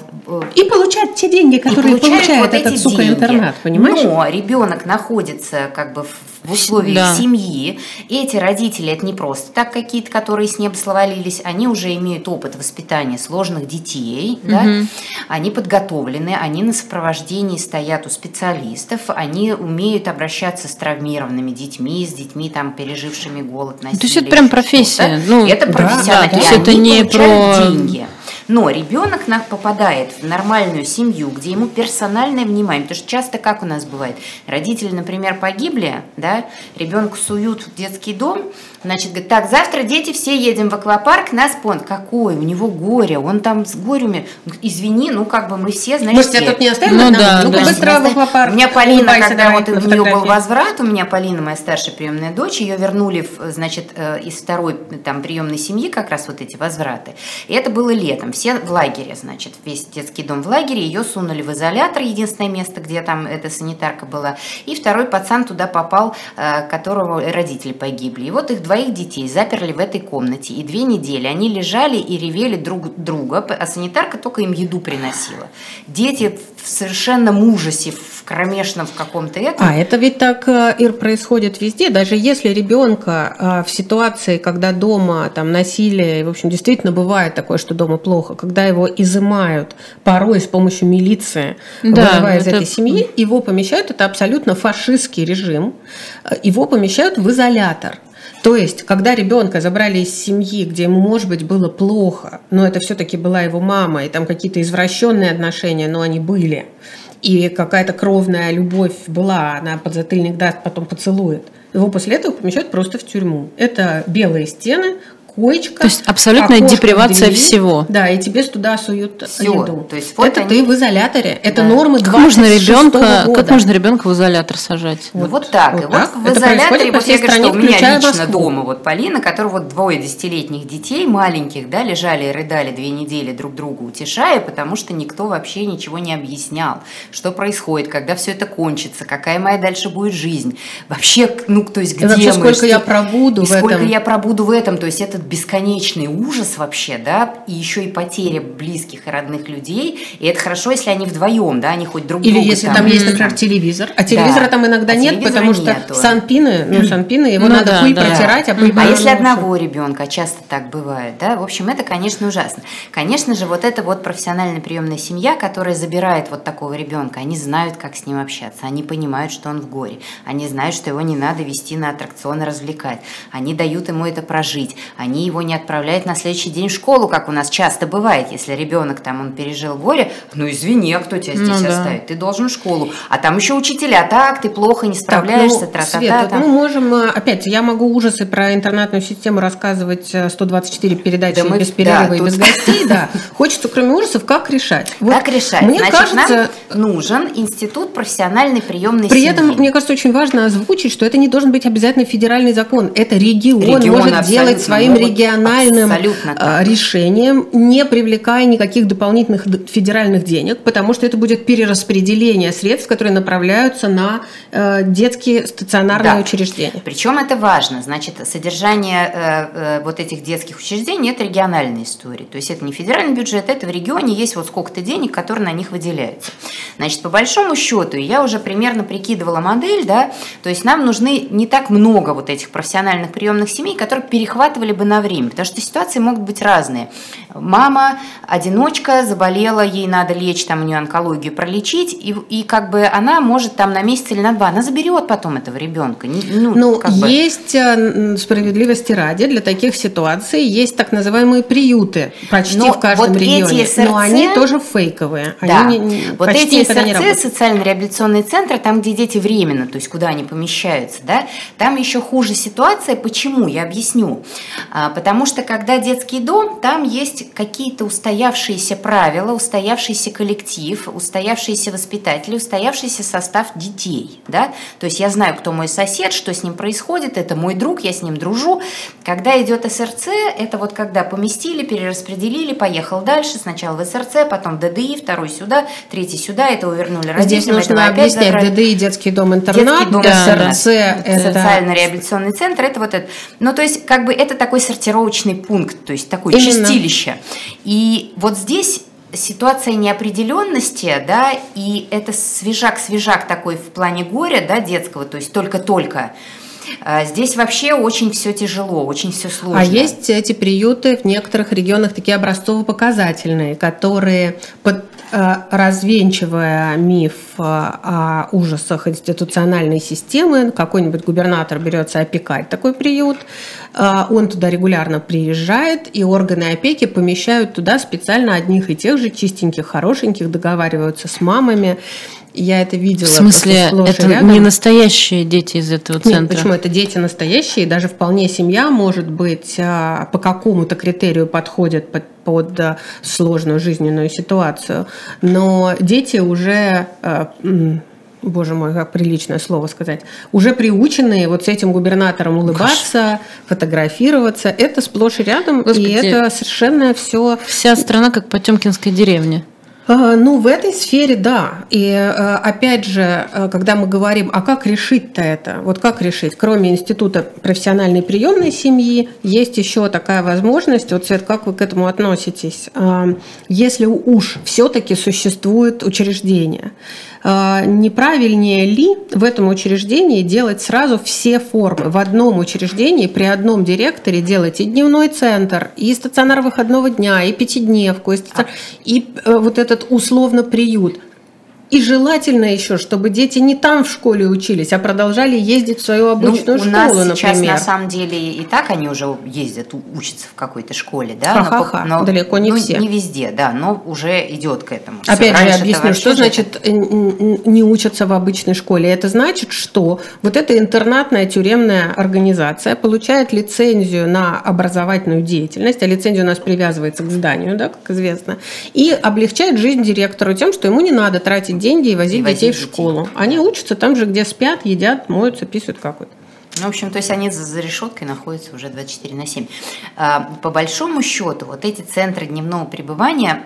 Speaker 2: и получать те деньги, которые получает вот этот, сука, интернат, понимаешь?
Speaker 3: Но ребенок находится как бы в условиях семьи. Эти родители, это не просто так какие-то, которые с неба свалились, они уже имеют опыт воспитания сложных детей, да? Они подготовлены, они на сопровождении стоят у специалистов, они умеют обращаться с травмированными детьми, с детьми, там, пережившими голод, насилие.
Speaker 1: То есть это прям профессия.
Speaker 3: Ну, это профессионально,
Speaker 1: то есть это не про
Speaker 3: деньги. Но ребенок попадает в нормальную семью, где ему персональное внимание. Потому что часто как у нас бывает? Родители, например, погибли, да, ребенка суют в детский дом, значит, говорит, так, завтра дети все едем в аквапарк на спонт. Какое? У него горе, он там с горем. Извини, ну как бы мы все, значит,
Speaker 2: может, тебя тут не оставили?
Speaker 1: Ну,
Speaker 2: быстро в аквапарк.
Speaker 3: У меня Полина, когда вот у нее был возврат, у меня Полина, моя старшая приемная дочь, ее вернули, значит, из второй там приемной семьи как раз вот эти возвраты. И это было летом. Все в лагере, значит, весь детский дом в лагере, ее сунули в изолятор, единственное место, где там эта санитарка была, и второй пацан туда попал, которого родители погибли. И вот их двоих детей заперли в этой комнате, и 2 недели они лежали и ревели друг друга, а санитарка только им еду приносила. Дети в совершенном ужасе, в кромешном в каком-то этом.
Speaker 2: Это ведь так, Ир, происходит везде. Даже если ребенка в ситуации, когда дома там насилие, в общем, действительно бывает такое, что дома плохо, когда его изымают порой с помощью милиции, вызывая из этой семьи, его помещают, это абсолютно фашистский режим, его помещают в изолятор. То есть, когда ребенка забрали из семьи, где ему, может быть, было плохо, но это все-таки была его мама, и там какие-то извращенные отношения, но они были, и какая-то кровная любовь была, она подзатыльник даст, потом поцелует. Его после этого помещают просто в тюрьму. Это белые стены, коечка.
Speaker 1: То есть абсолютная депривация всего.
Speaker 2: Да, и тебе туда суют еду.
Speaker 3: То есть вот
Speaker 2: это ты в изоляторе. Это нормы
Speaker 1: 26 года. Как можно ребенка в изолятор сажать?
Speaker 3: Вот так.
Speaker 2: Вот
Speaker 3: и
Speaker 2: так.
Speaker 3: вот в изоляторе, вот я говорю, что у меня лично
Speaker 2: Москву.
Speaker 3: дома, вот Полина, которая вот 2 10-летних детей маленьких, да, лежали и рыдали 2 недели друг друга утешая, потому что никто вообще ничего не объяснял, что происходит, когда все это кончится, какая моя дальше будет жизнь. Вообще, то есть где
Speaker 2: вообще,
Speaker 3: мы?
Speaker 2: Сколько я пробуду
Speaker 3: в этом. То есть этот бесконечный ужас вообще, да, и еще и потеря близких и родных людей, и это хорошо, если они вдвоем, да, они хоть друг друга.
Speaker 2: Или если там есть, например, телевизор, а телевизора там иногда нет, потому что санпины, его надо пыль протирать,
Speaker 3: а если одного ребенка, часто так бывает, да, в общем, это, конечно, ужасно. Конечно же, вот эта вот профессиональная приемная семья, которая забирает вот такого ребенка, они знают, как с ним общаться, они понимают, что он в горе, они знают, что его не надо вести на аттракционы, развлекать, они дают ему это прожить, они его не отправляют на следующий день в школу, как у нас часто бывает, если ребенок там, он пережил горе, извини, а кто тебя здесь оставит? Ты должен в школу. А там еще учителя, так, ты плохо не справляешься,
Speaker 2: Света, мы можем, опять, я могу ужасы про интернатную систему рассказывать 124 передачи без перерыва и без гостей, да. Хочется, кроме ужасов, как решать?
Speaker 3: Как решать? Мне кажется, нам нужен институт профессиональной приемной семьи.
Speaker 2: При этом, мне кажется, очень важно озвучить, что это не должен быть обязательно федеральный закон. Это регион может делать своим региональным решением, не привлекая никаких дополнительных федеральных денег, потому что это будет перераспределение средств, которые направляются на детские стационарные учреждения.
Speaker 3: Причем это важно. Значит, содержание вот этих детских учреждений – это региональная история. То есть это не федеральный бюджет, это в регионе есть вот сколько-то денег, которые на них выделяются. Значит, по большому счету, я уже примерно прикидывала модель, да, то есть нам нужны не так много вот этих профессиональных приемных семей, которые перехватывали бы на время, потому что ситуации могут быть разные. Мама одиночка, заболела, ей надо лечь, там у нее онкологию пролечить, и как бы она может там на месяц или на 2, она заберет потом этого ребенка.
Speaker 2: Есть справедливости ради, для таких ситуаций есть так называемые приюты почти в каждом регионе, но они тоже фейковые.
Speaker 3: Да. Вот эти СРЦ, социально-реабилитационные центры, там, где дети временно, то есть куда они помещаются, да, там еще хуже ситуация. Почему? Я объясню. Потому что когда детский дом, там есть какие-то устоявшиеся правила, устоявшийся коллектив, устоявшиеся воспитатели, устоявшийся состав детей. Да? То есть я знаю, кто мой сосед, что с ним происходит, это мой друг, я с ним дружу. Когда идет СРЦ, это вот когда поместили, перераспределили, поехал дальше, сначала в СРЦ, потом в ДДИ, второй сюда, третий сюда, этого вернули родителям.
Speaker 2: Здесь нужно объяснять ДДИ, детский дом-интернат, СРЦ,
Speaker 3: социально-реабилитационный центр, это вот это. То есть как бы это такой сортировочный пункт, то есть такое чистилище. И вот здесь ситуация неопределенности, да, и это свежак такой в плане горя, да, детского, то есть только-только. Здесь вообще очень все тяжело, очень все сложно.
Speaker 2: А есть эти приюты в некоторых регионах такие образцово-показательные, которые, развенчивая миф о ужасах институциональной системы, какой-нибудь губернатор берется опекать такой приют, он туда регулярно приезжает, и органы опеки помещают туда специально одних и тех же чистеньких, хорошеньких, договариваются с мамами. Я это видела.
Speaker 1: В смысле, это не настоящие дети из этого центра?
Speaker 2: Нет, почему? Это дети настоящие, даже вполне семья, может быть, по какому-то критерию подходит под сложную жизненную ситуацию, но дети уже... Боже мой, как приличное слово сказать, уже приученные вот с этим губернатором улыбаться, фотографироваться. Это сплошь и рядом, Господи, и это совершенно все...
Speaker 1: Вся страна как потемкинская деревня.
Speaker 2: В этой сфере, да. И опять же, когда мы говорим, а как решить-то это? Вот как решить? Кроме института профессиональной приемной семьи, есть еще такая возможность. Вот, Свет, как вы к этому относитесь? Если уж все-таки существует учреждение, неправильнее ли в этом учреждении делать сразу все формы? В одном учреждении при одном директоре делать и дневной центр, и стационар выходного дня, и пятидневку, и вот этот условно приют. И желательно еще, чтобы дети не там в школе учились, а продолжали ездить в свою обычную школу, например.
Speaker 3: У нас сейчас, на самом деле, и так они уже ездят, учатся в какой-то школе, да?
Speaker 2: Но далеко не все.
Speaker 3: Не везде, да, но уже идет к этому.
Speaker 2: Опять же, я объясню, что значит не учатся в обычной школе. Это значит, что вот эта интернатная тюремная организация получает лицензию на образовательную деятельность, а лицензия у нас привязывается к зданию, да, как известно, и облегчает жизнь директору тем, что ему не надо тратить деньги и возить детей в школу. Они учатся там же, где спят, едят, моются, писают какой-то.
Speaker 3: Ну, в общем, то есть они за решеткой находятся уже 24/7. По большому счету, вот эти центры дневного пребывания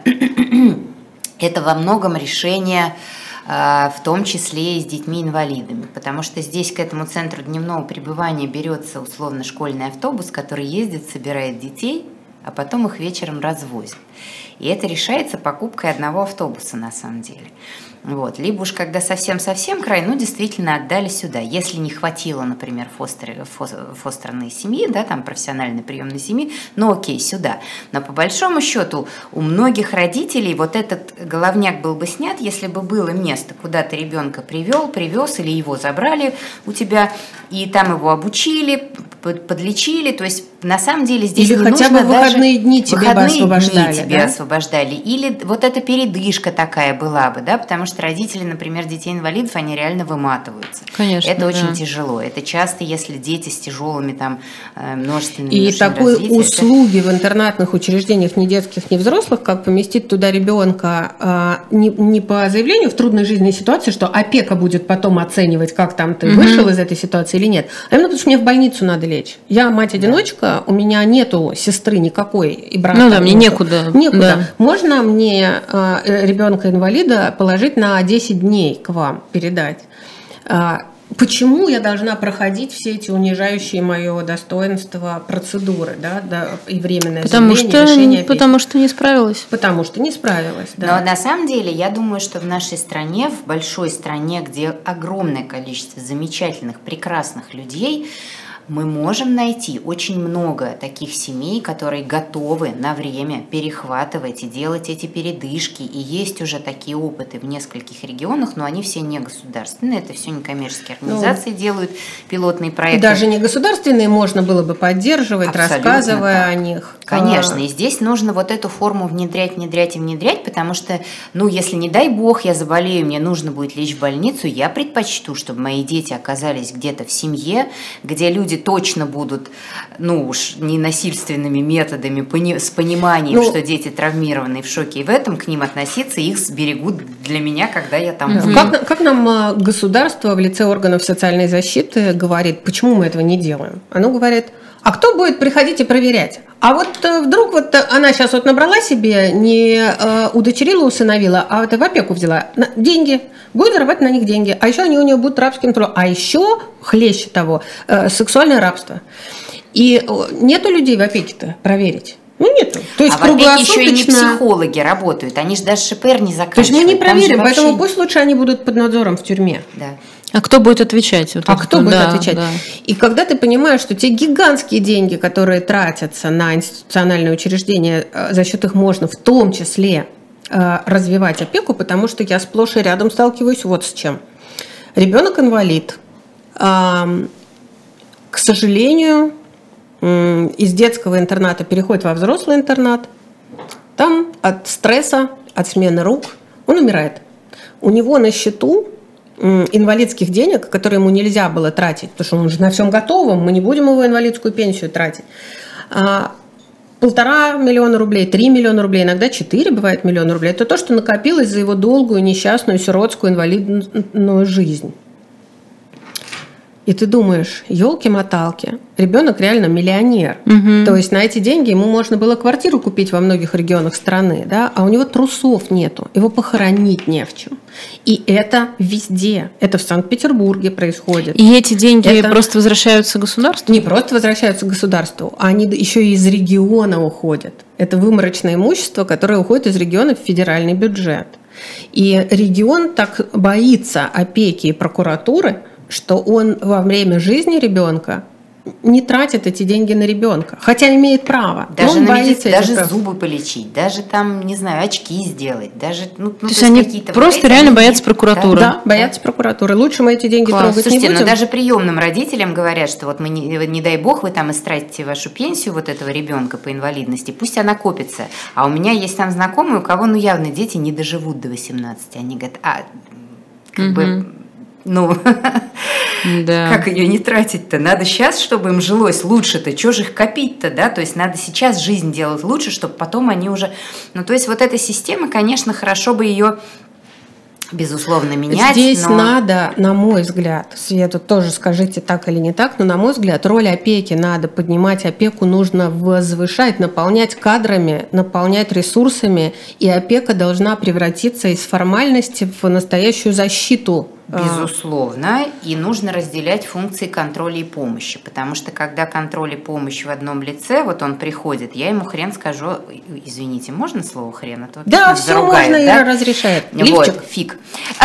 Speaker 3: – это во многом решение, в том числе и с детьми-инвалидами, потому что здесь к этому центру дневного пребывания берется условно школьный автобус, который ездит, собирает детей, а потом их вечером развозят. И это решается покупкой одного автобуса на самом деле. Вот. Либо уж когда совсем-совсем край, действительно отдали сюда. Если не хватило, например, фостерной семьи, да, там профессиональной приемной семьи, окей, сюда. Но по большому счету у многих родителей вот этот головняк был бы снят, если бы было место, куда ты ребенка привез или его забрали у тебя, и там его обучили, подлечили. То есть на самом деле здесь
Speaker 2: или
Speaker 3: не
Speaker 2: хотя
Speaker 3: нужно
Speaker 2: бы выходные дни тебя
Speaker 3: освобождали. Или вот эта передышка такая была бы, да, потому что родители, например, детей-инвалидов, они реально выматываются.
Speaker 1: Конечно,
Speaker 3: это очень тяжело. Это часто, если дети с тяжелыми там множественными
Speaker 2: и такой услуги в интернатных учреждениях, ни детских, ни взрослых, как поместить туда ребенка не по заявлению в трудной жизненной ситуации, что опека будет потом оценивать, как там ты вышел из этой ситуации или нет, а именно потому что мне в больницу надо лечь. Я мать-одиночка, у меня нету сестры никакой и брата.
Speaker 1: Мне некуда.
Speaker 2: Да. Можно мне ребенка-инвалида положить на 10 дней к вам, передать? Почему я должна проходить все эти унижающие мое достоинство процедуры, и временное заявление,
Speaker 1: потому что не справилась.
Speaker 2: Потому что не справилась, да.
Speaker 3: Но на самом деле, я думаю, что в нашей стране, в большой стране, где огромное количество замечательных, прекрасных людей, мы можем найти очень много таких семей, которые готовы на время перехватывать и делать эти передышки. И есть уже такие опыты в нескольких регионах, но они все не государственные, это все некоммерческие организации делают пилотные проекты.
Speaker 2: И даже не государственные можно было бы поддерживать, абсолютно рассказывая о них.
Speaker 3: Конечно, и здесь нужно вот эту форму внедрять, потому что, если, не дай бог, я заболею, мне нужно будет лечь в больницу, я предпочту, чтобы мои дети оказались где-то в семье, где люди точно будут, уж не насильственными методами, с пониманием, что дети травмированы в шоке, и в этом к ним относиться, их сберегут для меня, когда я там буду.
Speaker 2: Как нам государство в лице органов социальной защиты говорит, почему мы этого не делаем? Оно говорит, а кто будет приходить и проверять? А вот вдруг она сейчас набрала себе, не удочерила, усыновила, а в опеку взяла деньги, будет зарабатывать на них деньги, а еще они у нее будут рабским трудом, а еще хлеще того, сексуальное рабство. И нету людей в опеке-то проверить. Нету. То есть
Speaker 3: в опеке еще и не психологи работают, они же даже ШПР не заканчивают.
Speaker 2: То есть мы не проверим, поэтому пусть лучше они будут под надзором в тюрьме.
Speaker 3: Да.
Speaker 1: А кто будет отвечать?
Speaker 2: Кто будет отвечать? Да. И когда ты понимаешь, что те гигантские деньги, которые тратятся на институциональные учреждения, за счет их можно в том числе развивать опеку, потому что я сплошь и рядом сталкиваюсь вот с чем. Ребенок-инвалид, к сожалению, из детского интерната переходит во взрослый интернат. Там от стресса, от смены рук он умирает. У него на счету инвалидских денег, которые ему нельзя было тратить, потому что он же на всем готовом, мы не будем его инвалидскую пенсию тратить. 1,5 миллиона рублей, 3 миллиона рублей, иногда 4 бывает миллиона рублей. Это то, что накопилось за его долгую, несчастную, сиротскую, инвалидную жизнь. И ты думаешь, елки-моталки, ребенок реально миллионер. То есть на эти деньги ему можно было квартиру купить во многих регионах страны, да, а у него трусов нету, его похоронить не в чем. И это везде. Это в Санкт-Петербурге происходит.
Speaker 1: И эти деньги просто возвращаются государству?
Speaker 2: Не просто возвращаются государству, а они еще и из региона уходят. Это выморочное имущество, которое уходит из региона в федеральный бюджет. И регион так боится опеки и прокуратуры, что он во время жизни ребенка не тратит эти деньги на ребенка, хотя имеет право.
Speaker 3: Даже на медицину, даже зубы полечить, даже там, не знаю, очки сделать, даже
Speaker 1: то есть они просто реально боятся прокуратуры.
Speaker 2: Да, боятся прокуратуры. Лучше мы эти деньги трогать
Speaker 3: Слушайте,
Speaker 2: не будем.
Speaker 3: Но даже приемным родителям говорят, что вот мы не дай бог вы там истратите вашу пенсию вот этого ребенка по инвалидности, пусть она копится. А у меня есть там знакомые, у кого явно дети не доживут до 18. Они говорят,
Speaker 1: да.
Speaker 3: Как ее не тратить-то? Надо сейчас, чтобы им жилось лучше-то. Чего же их копить-то, да? То есть надо сейчас жизнь делать лучше, чтобы потом они уже... то есть вот эта система, конечно, хорошо бы ее, безусловно, менять.
Speaker 2: Здесь надо, на мой взгляд, Света, тоже скажите так или не так, но, на мой взгляд, роль опеки надо поднимать, опеку нужно возвышать, наполнять кадрами, наполнять ресурсами, и опека должна превратиться из формальности в настоящую защиту.
Speaker 3: Безусловно, и нужно разделять функции контроля и помощи, потому что когда контроль и помощь в одном лице, вот он приходит, я ему хрен скажу, извините, можно слово хрен? А то
Speaker 2: да, все заругают, можно, да? Ира разрешает.
Speaker 3: Вот, фиг.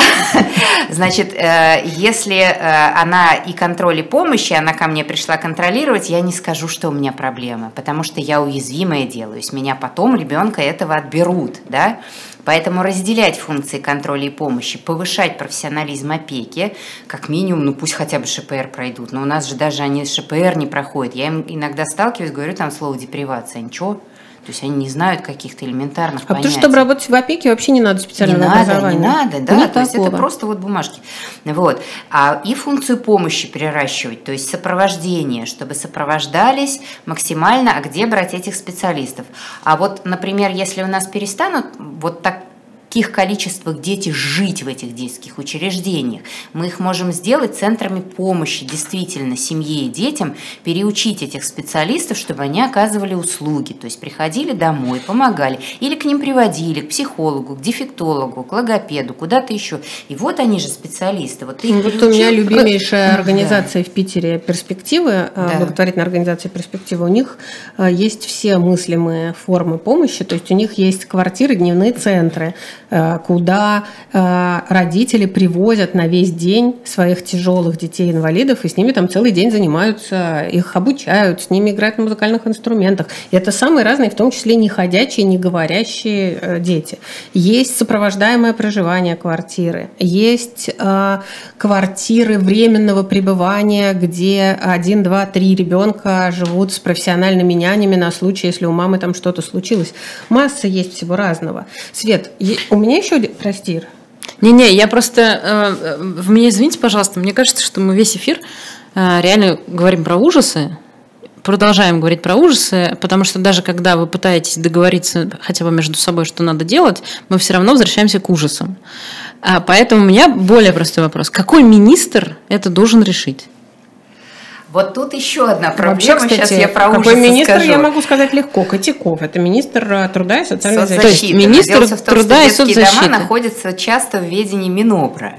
Speaker 3: Значит, если она и контроль, и помощь, и она ко мне пришла контролировать, я не скажу, что у меня проблемы, потому что я уязвимое делаюсь, меня потом ребенка этого отберут, да? Поэтому разделять функции контроля и помощи, повышать профессионализм опеки, как минимум, пусть хотя бы ШПР пройдут. Но у нас же даже они ШПР не проходят. Я им иногда сталкиваюсь, говорю там слово депривация, ничего. То есть они не знают каких-то элементарных понятий.
Speaker 2: Потому что, чтобы работать в опеке, вообще не надо специального образования.
Speaker 3: Не надо, да. Нет, то есть это просто вот бумажки. Вот. И функцию помощи переращивать, то есть сопровождение, чтобы сопровождались максимально, а где брать этих специалистов. А вот, например, если у нас перестанут вот таких количествах дети жить в этих детских учреждениях, мы их можем сделать центрами помощи действительно семье и детям, переучить этих специалистов, чтобы они оказывали услуги, то есть приходили домой, помогали, или к ним приводили, к психологу, к дефектологу, к логопеду, куда-то еще. И вот они же специалисты. Вот
Speaker 2: у меня любимейшая организация в Питере «Перспективы», благотворительная организация «Перспективы», у них есть все мыслимые формы помощи, то есть у них есть квартиры, дневные центры, куда родители привозят на весь день своих тяжелых детей-инвалидов, и с ними там целый день занимаются, их обучают, с ними играют на музыкальных инструментах. И это самые разные, в том числе не ходячие, не говорящие дети. Есть сопровождаемое проживание квартиры, есть квартиры временного пребывания, где 1, 2, 3 ребенка живут с профессиональными нянями на случай, если у мамы там что-то случилось. Масса есть всего разного. Свет, у меня еще... Прости, Ир.
Speaker 1: Не-не, я просто... Вы меня извините, пожалуйста, мне кажется, что мы весь эфир реально говорим про ужасы, продолжаем говорить про ужасы, потому что даже когда вы пытаетесь договориться хотя бы между собой, что надо делать, мы все равно возвращаемся к ужасам. Поэтому у меня более простой вопрос. Какой министр это должен решить?
Speaker 3: Вот тут еще одна проблема.
Speaker 2: Вообще, кстати,
Speaker 3: сейчас я про ужасы
Speaker 2: какой министр,
Speaker 3: скажу.
Speaker 2: Я могу сказать легко. Котяков. Это министр труда и социальной защиты.
Speaker 1: То есть министр труда и соцзащиты.
Speaker 3: Детские дома находятся часто в ведении Минобра.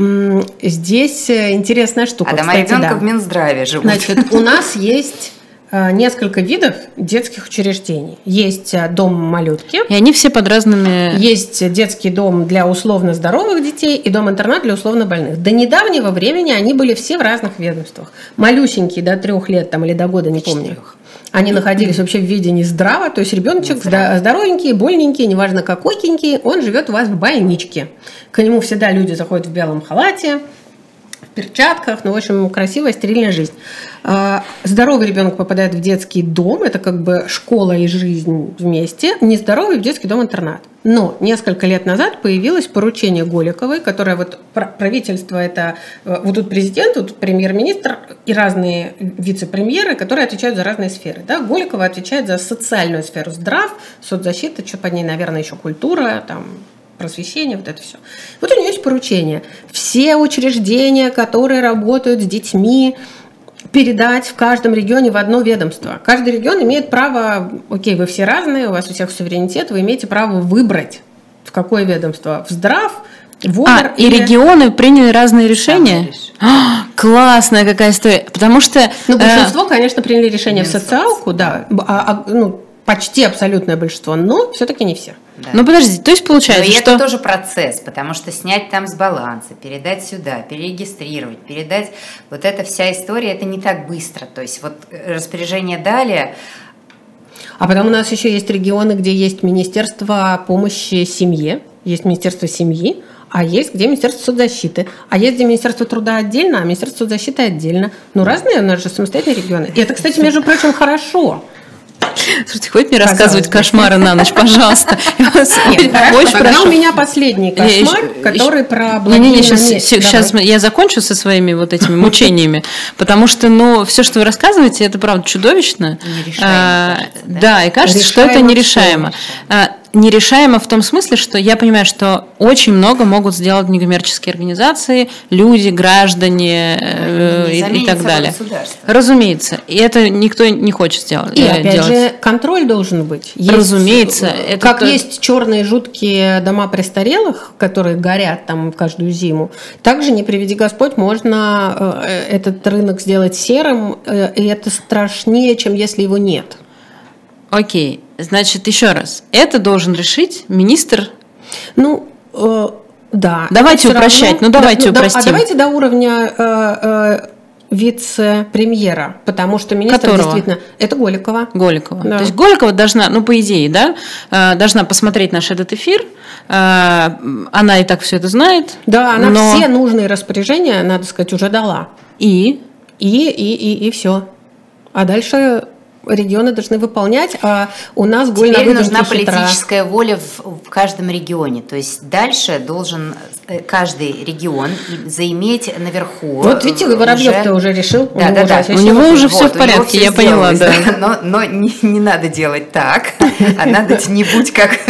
Speaker 2: Здесь интересная штука.
Speaker 3: А дома ребенка в Минздраве живут.
Speaker 2: Значит, у нас есть несколько видов детских учреждений. Есть дом малютки.
Speaker 1: И они все под разными...
Speaker 2: Есть детский дом для условно здоровых детей и дом-интернат для условно больных. До недавнего времени они были все в разных ведомствах. Малюсенькие до 3 лет там, или до года, не помню. Они находились вообще в ведении здраво, то есть ребеночек здоровенький, больненький, неважно какойкенький, он живет у вас в больничке. К нему всегда люди заходят в белом халате, в перчатках, в общем, красивая, стерильная жизнь. Здоровый ребенок попадает в детский дом, это как бы школа и жизнь вместе, нездоровый в детский дом-интернат. Но несколько лет назад появилось поручение Голиковой, которое вот правительство, это вот тут президент, вот тут премьер-министр и разные вице-премьеры, которые отвечают за разные сферы. Да? Голикова отвечает за социальную сферу, здрав, соцзащита, что под ней, наверное, еще культура, там, просвещение, вот это все. Вот у нее есть поручение. Все учреждения, которые работают с детьми, передать в каждом регионе в одно ведомство. Каждый регион имеет право, окей, вы все разные, у вас у всех суверенитет, вы имеете право выбрать, в какое ведомство. В здрав, в ОМР.
Speaker 1: И регионы приняли разные решения? Классная какая история. Потому что...
Speaker 2: большинство, конечно, приняли решение в социалку, да, почти абсолютное большинство, но все-таки не все.
Speaker 3: Да.
Speaker 1: Ну, подожди, то есть получается,
Speaker 3: что...
Speaker 1: это
Speaker 3: тоже процесс, потому что снять там с баланса, передать сюда, перерегистрировать, передать, вот эта вся история, это не так быстро. То есть вот распоряжение дали...
Speaker 2: А потом у нас еще есть регионы, где есть Министерство помощи семье, есть Министерство семьи, а есть где Министерство соцзащиты, а есть где Министерство труда отдельно, а Министерство соцзащиты отдельно. Ну, разные у нас же самостоятельные регионы. И это, кстати, между прочим, хорошо.
Speaker 1: Слушайте, хватит мне рассказывать кошмары на ночь, пожалуйста.
Speaker 2: Тогда у меня последний кошмар, который про благие намерения.
Speaker 1: Сейчас я закончу со своими вот этими мучениями, потому что, ну, все, что вы рассказываете, это правда чудовищно. Да, и кажется, что это нерешаемо. Нерешаемо в том смысле, что я понимаю, что очень много могут сделать некоммерческие организации, люди, граждане и так далее. Разумеется. И это никто не хочет сделать.
Speaker 2: И опять же, контроль должен быть.
Speaker 1: Разумеется.
Speaker 2: Это как есть черные жуткие дома престарелых, которые горят там каждую зиму, также, не приведи Господь, можно этот рынок сделать серым, и это страшнее, чем если его нет.
Speaker 1: Окей. Значит, еще раз, это должен решить министр.
Speaker 2: Ну, да.
Speaker 1: Давайте упрощать, давайте упростим.
Speaker 2: А давайте до уровня вице-премьера, потому что министр
Speaker 1: Которого?
Speaker 2: Действительно... Это Голикова.
Speaker 1: Голикова.
Speaker 2: Да.
Speaker 1: То есть Голикова должна, ну, по идее, да, должна посмотреть наш этот эфир, она и так все это знает.
Speaker 2: Да, она все нужные распоряжения, надо сказать, уже дала. И все. А дальше... Регионы должны выполнять, а у нас голь на выдумке
Speaker 3: нужна политическая воля в каждом регионе. То есть дальше должен каждый регион заиметь наверху.
Speaker 2: Вот видите, Воробьев-то уже решил.
Speaker 1: Да. У него уже все в порядке, я поняла. Да.
Speaker 3: Но не надо делать так, а надо не будь как...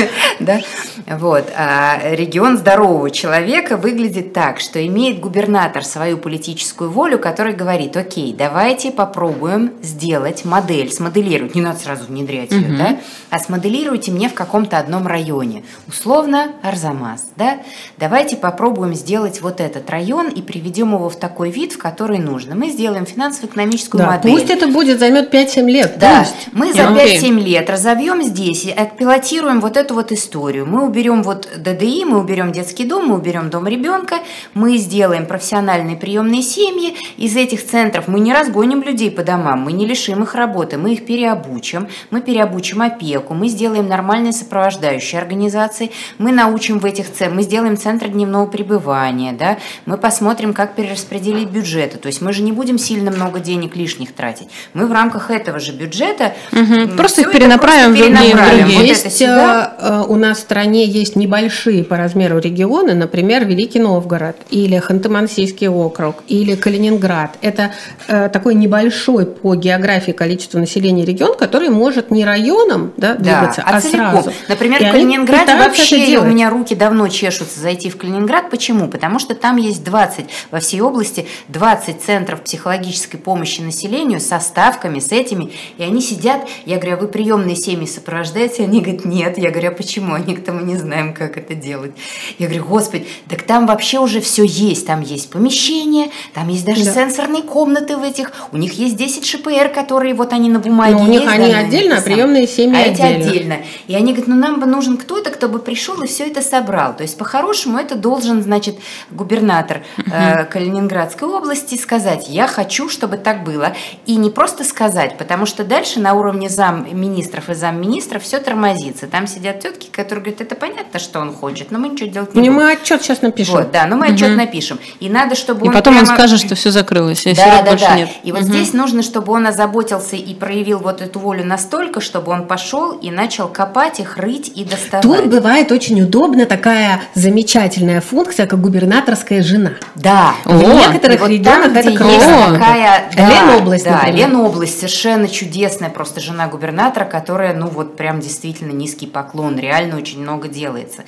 Speaker 3: Вот. А регион здорового человека выглядит так, что имеет губернатор свою политическую волю, который говорит: окей, давайте попробуем сделать модель, смоделировать, не надо сразу внедрять ее, да, а смоделируйте мне в каком-то одном районе, условно Арзамас, да, давайте попробуем сделать вот этот район и приведем его в такой вид, в который нужно. Мы сделаем финансово-экономическую модель.
Speaker 2: Пусть это займет 5-7 лет.
Speaker 3: Да, мы за 5-7 лет разовьем здесь, отпилотируем вот эту вот историю. Мы уберем вот ДДИ, мы уберем детский дом, мы уберем дом ребенка, мы сделаем профессиональные приемные семьи. Из этих центров мы не разгоним людей по домам, мы не лишим их работы, мы их переобучим, мы переобучим опеку, мы сделаем нормальные сопровождающие организации, мы научим в этих центрах, мы сделаем центры дневного пребывания, да, мы посмотрим, как перераспределить бюджеты. То есть мы же не будем сильно много денег лишних тратить. Мы в рамках этого же бюджета
Speaker 1: просто их перенаправим в другие.
Speaker 2: Есть у нас в стране есть небольшие по размеру регионы, например, Великий Новгород или Ханты-Мансийский округ или Калининград. Это такой небольшой по географии количество населения регион, который может не районом двигаться, а
Speaker 3: целиком.
Speaker 2: сразу.
Speaker 3: Например, в Калининграде вообще у меня руки давно чешутся зайти в Калининград. Почему? Потому что там есть во всей области 20 центров психологической помощи населению со ставками, с этими, и они сидят, я говорю: а вы приемные семьи сопровождаете? Они говорят: нет. Я говорю: а почему? Они говорят: мы не знаем, как это делать. Я говорю: Господи, так там вообще уже все есть. Там есть помещение, там есть даже сенсорные комнаты в этих. У них есть 10 ШПР, которые вот они на бумаге есть.
Speaker 2: У них они отдельно, а приемные семьи отдельно.
Speaker 3: Эти отдельно. И они говорят: нам бы нужен кто-то, кто бы пришел и все это собрал. То есть по-хорошему это должен, значит, губернатор Калининградской области сказать: я хочу, чтобы так было. И не просто сказать, потому что дальше на уровне замминистров и замминистров все тормозится. Там сидят тетки, которые говорят: это понятно, что он хочет, но мы ничего делать не будем.
Speaker 2: Мы отчет сейчас напишем.
Speaker 3: Вот, да, но мы отчет напишем. И надо, чтобы
Speaker 1: он потом он скажет, что все закрылось, и больше нет.
Speaker 3: И вот здесь нужно, чтобы он озаботился и проявил вот эту волю настолько, чтобы он пошел и начал копать их, рыть и доставать.
Speaker 2: Тут бывает очень удобно такая замечательная функция, как губернаторская жена.
Speaker 3: Да.
Speaker 2: В некоторых регионах это
Speaker 3: такая
Speaker 2: Ленобласть,
Speaker 3: Ленобласть совершенно чудесная просто жена губернатора, которая, ну вот прям действительно низкий поклон, реально очень много делается.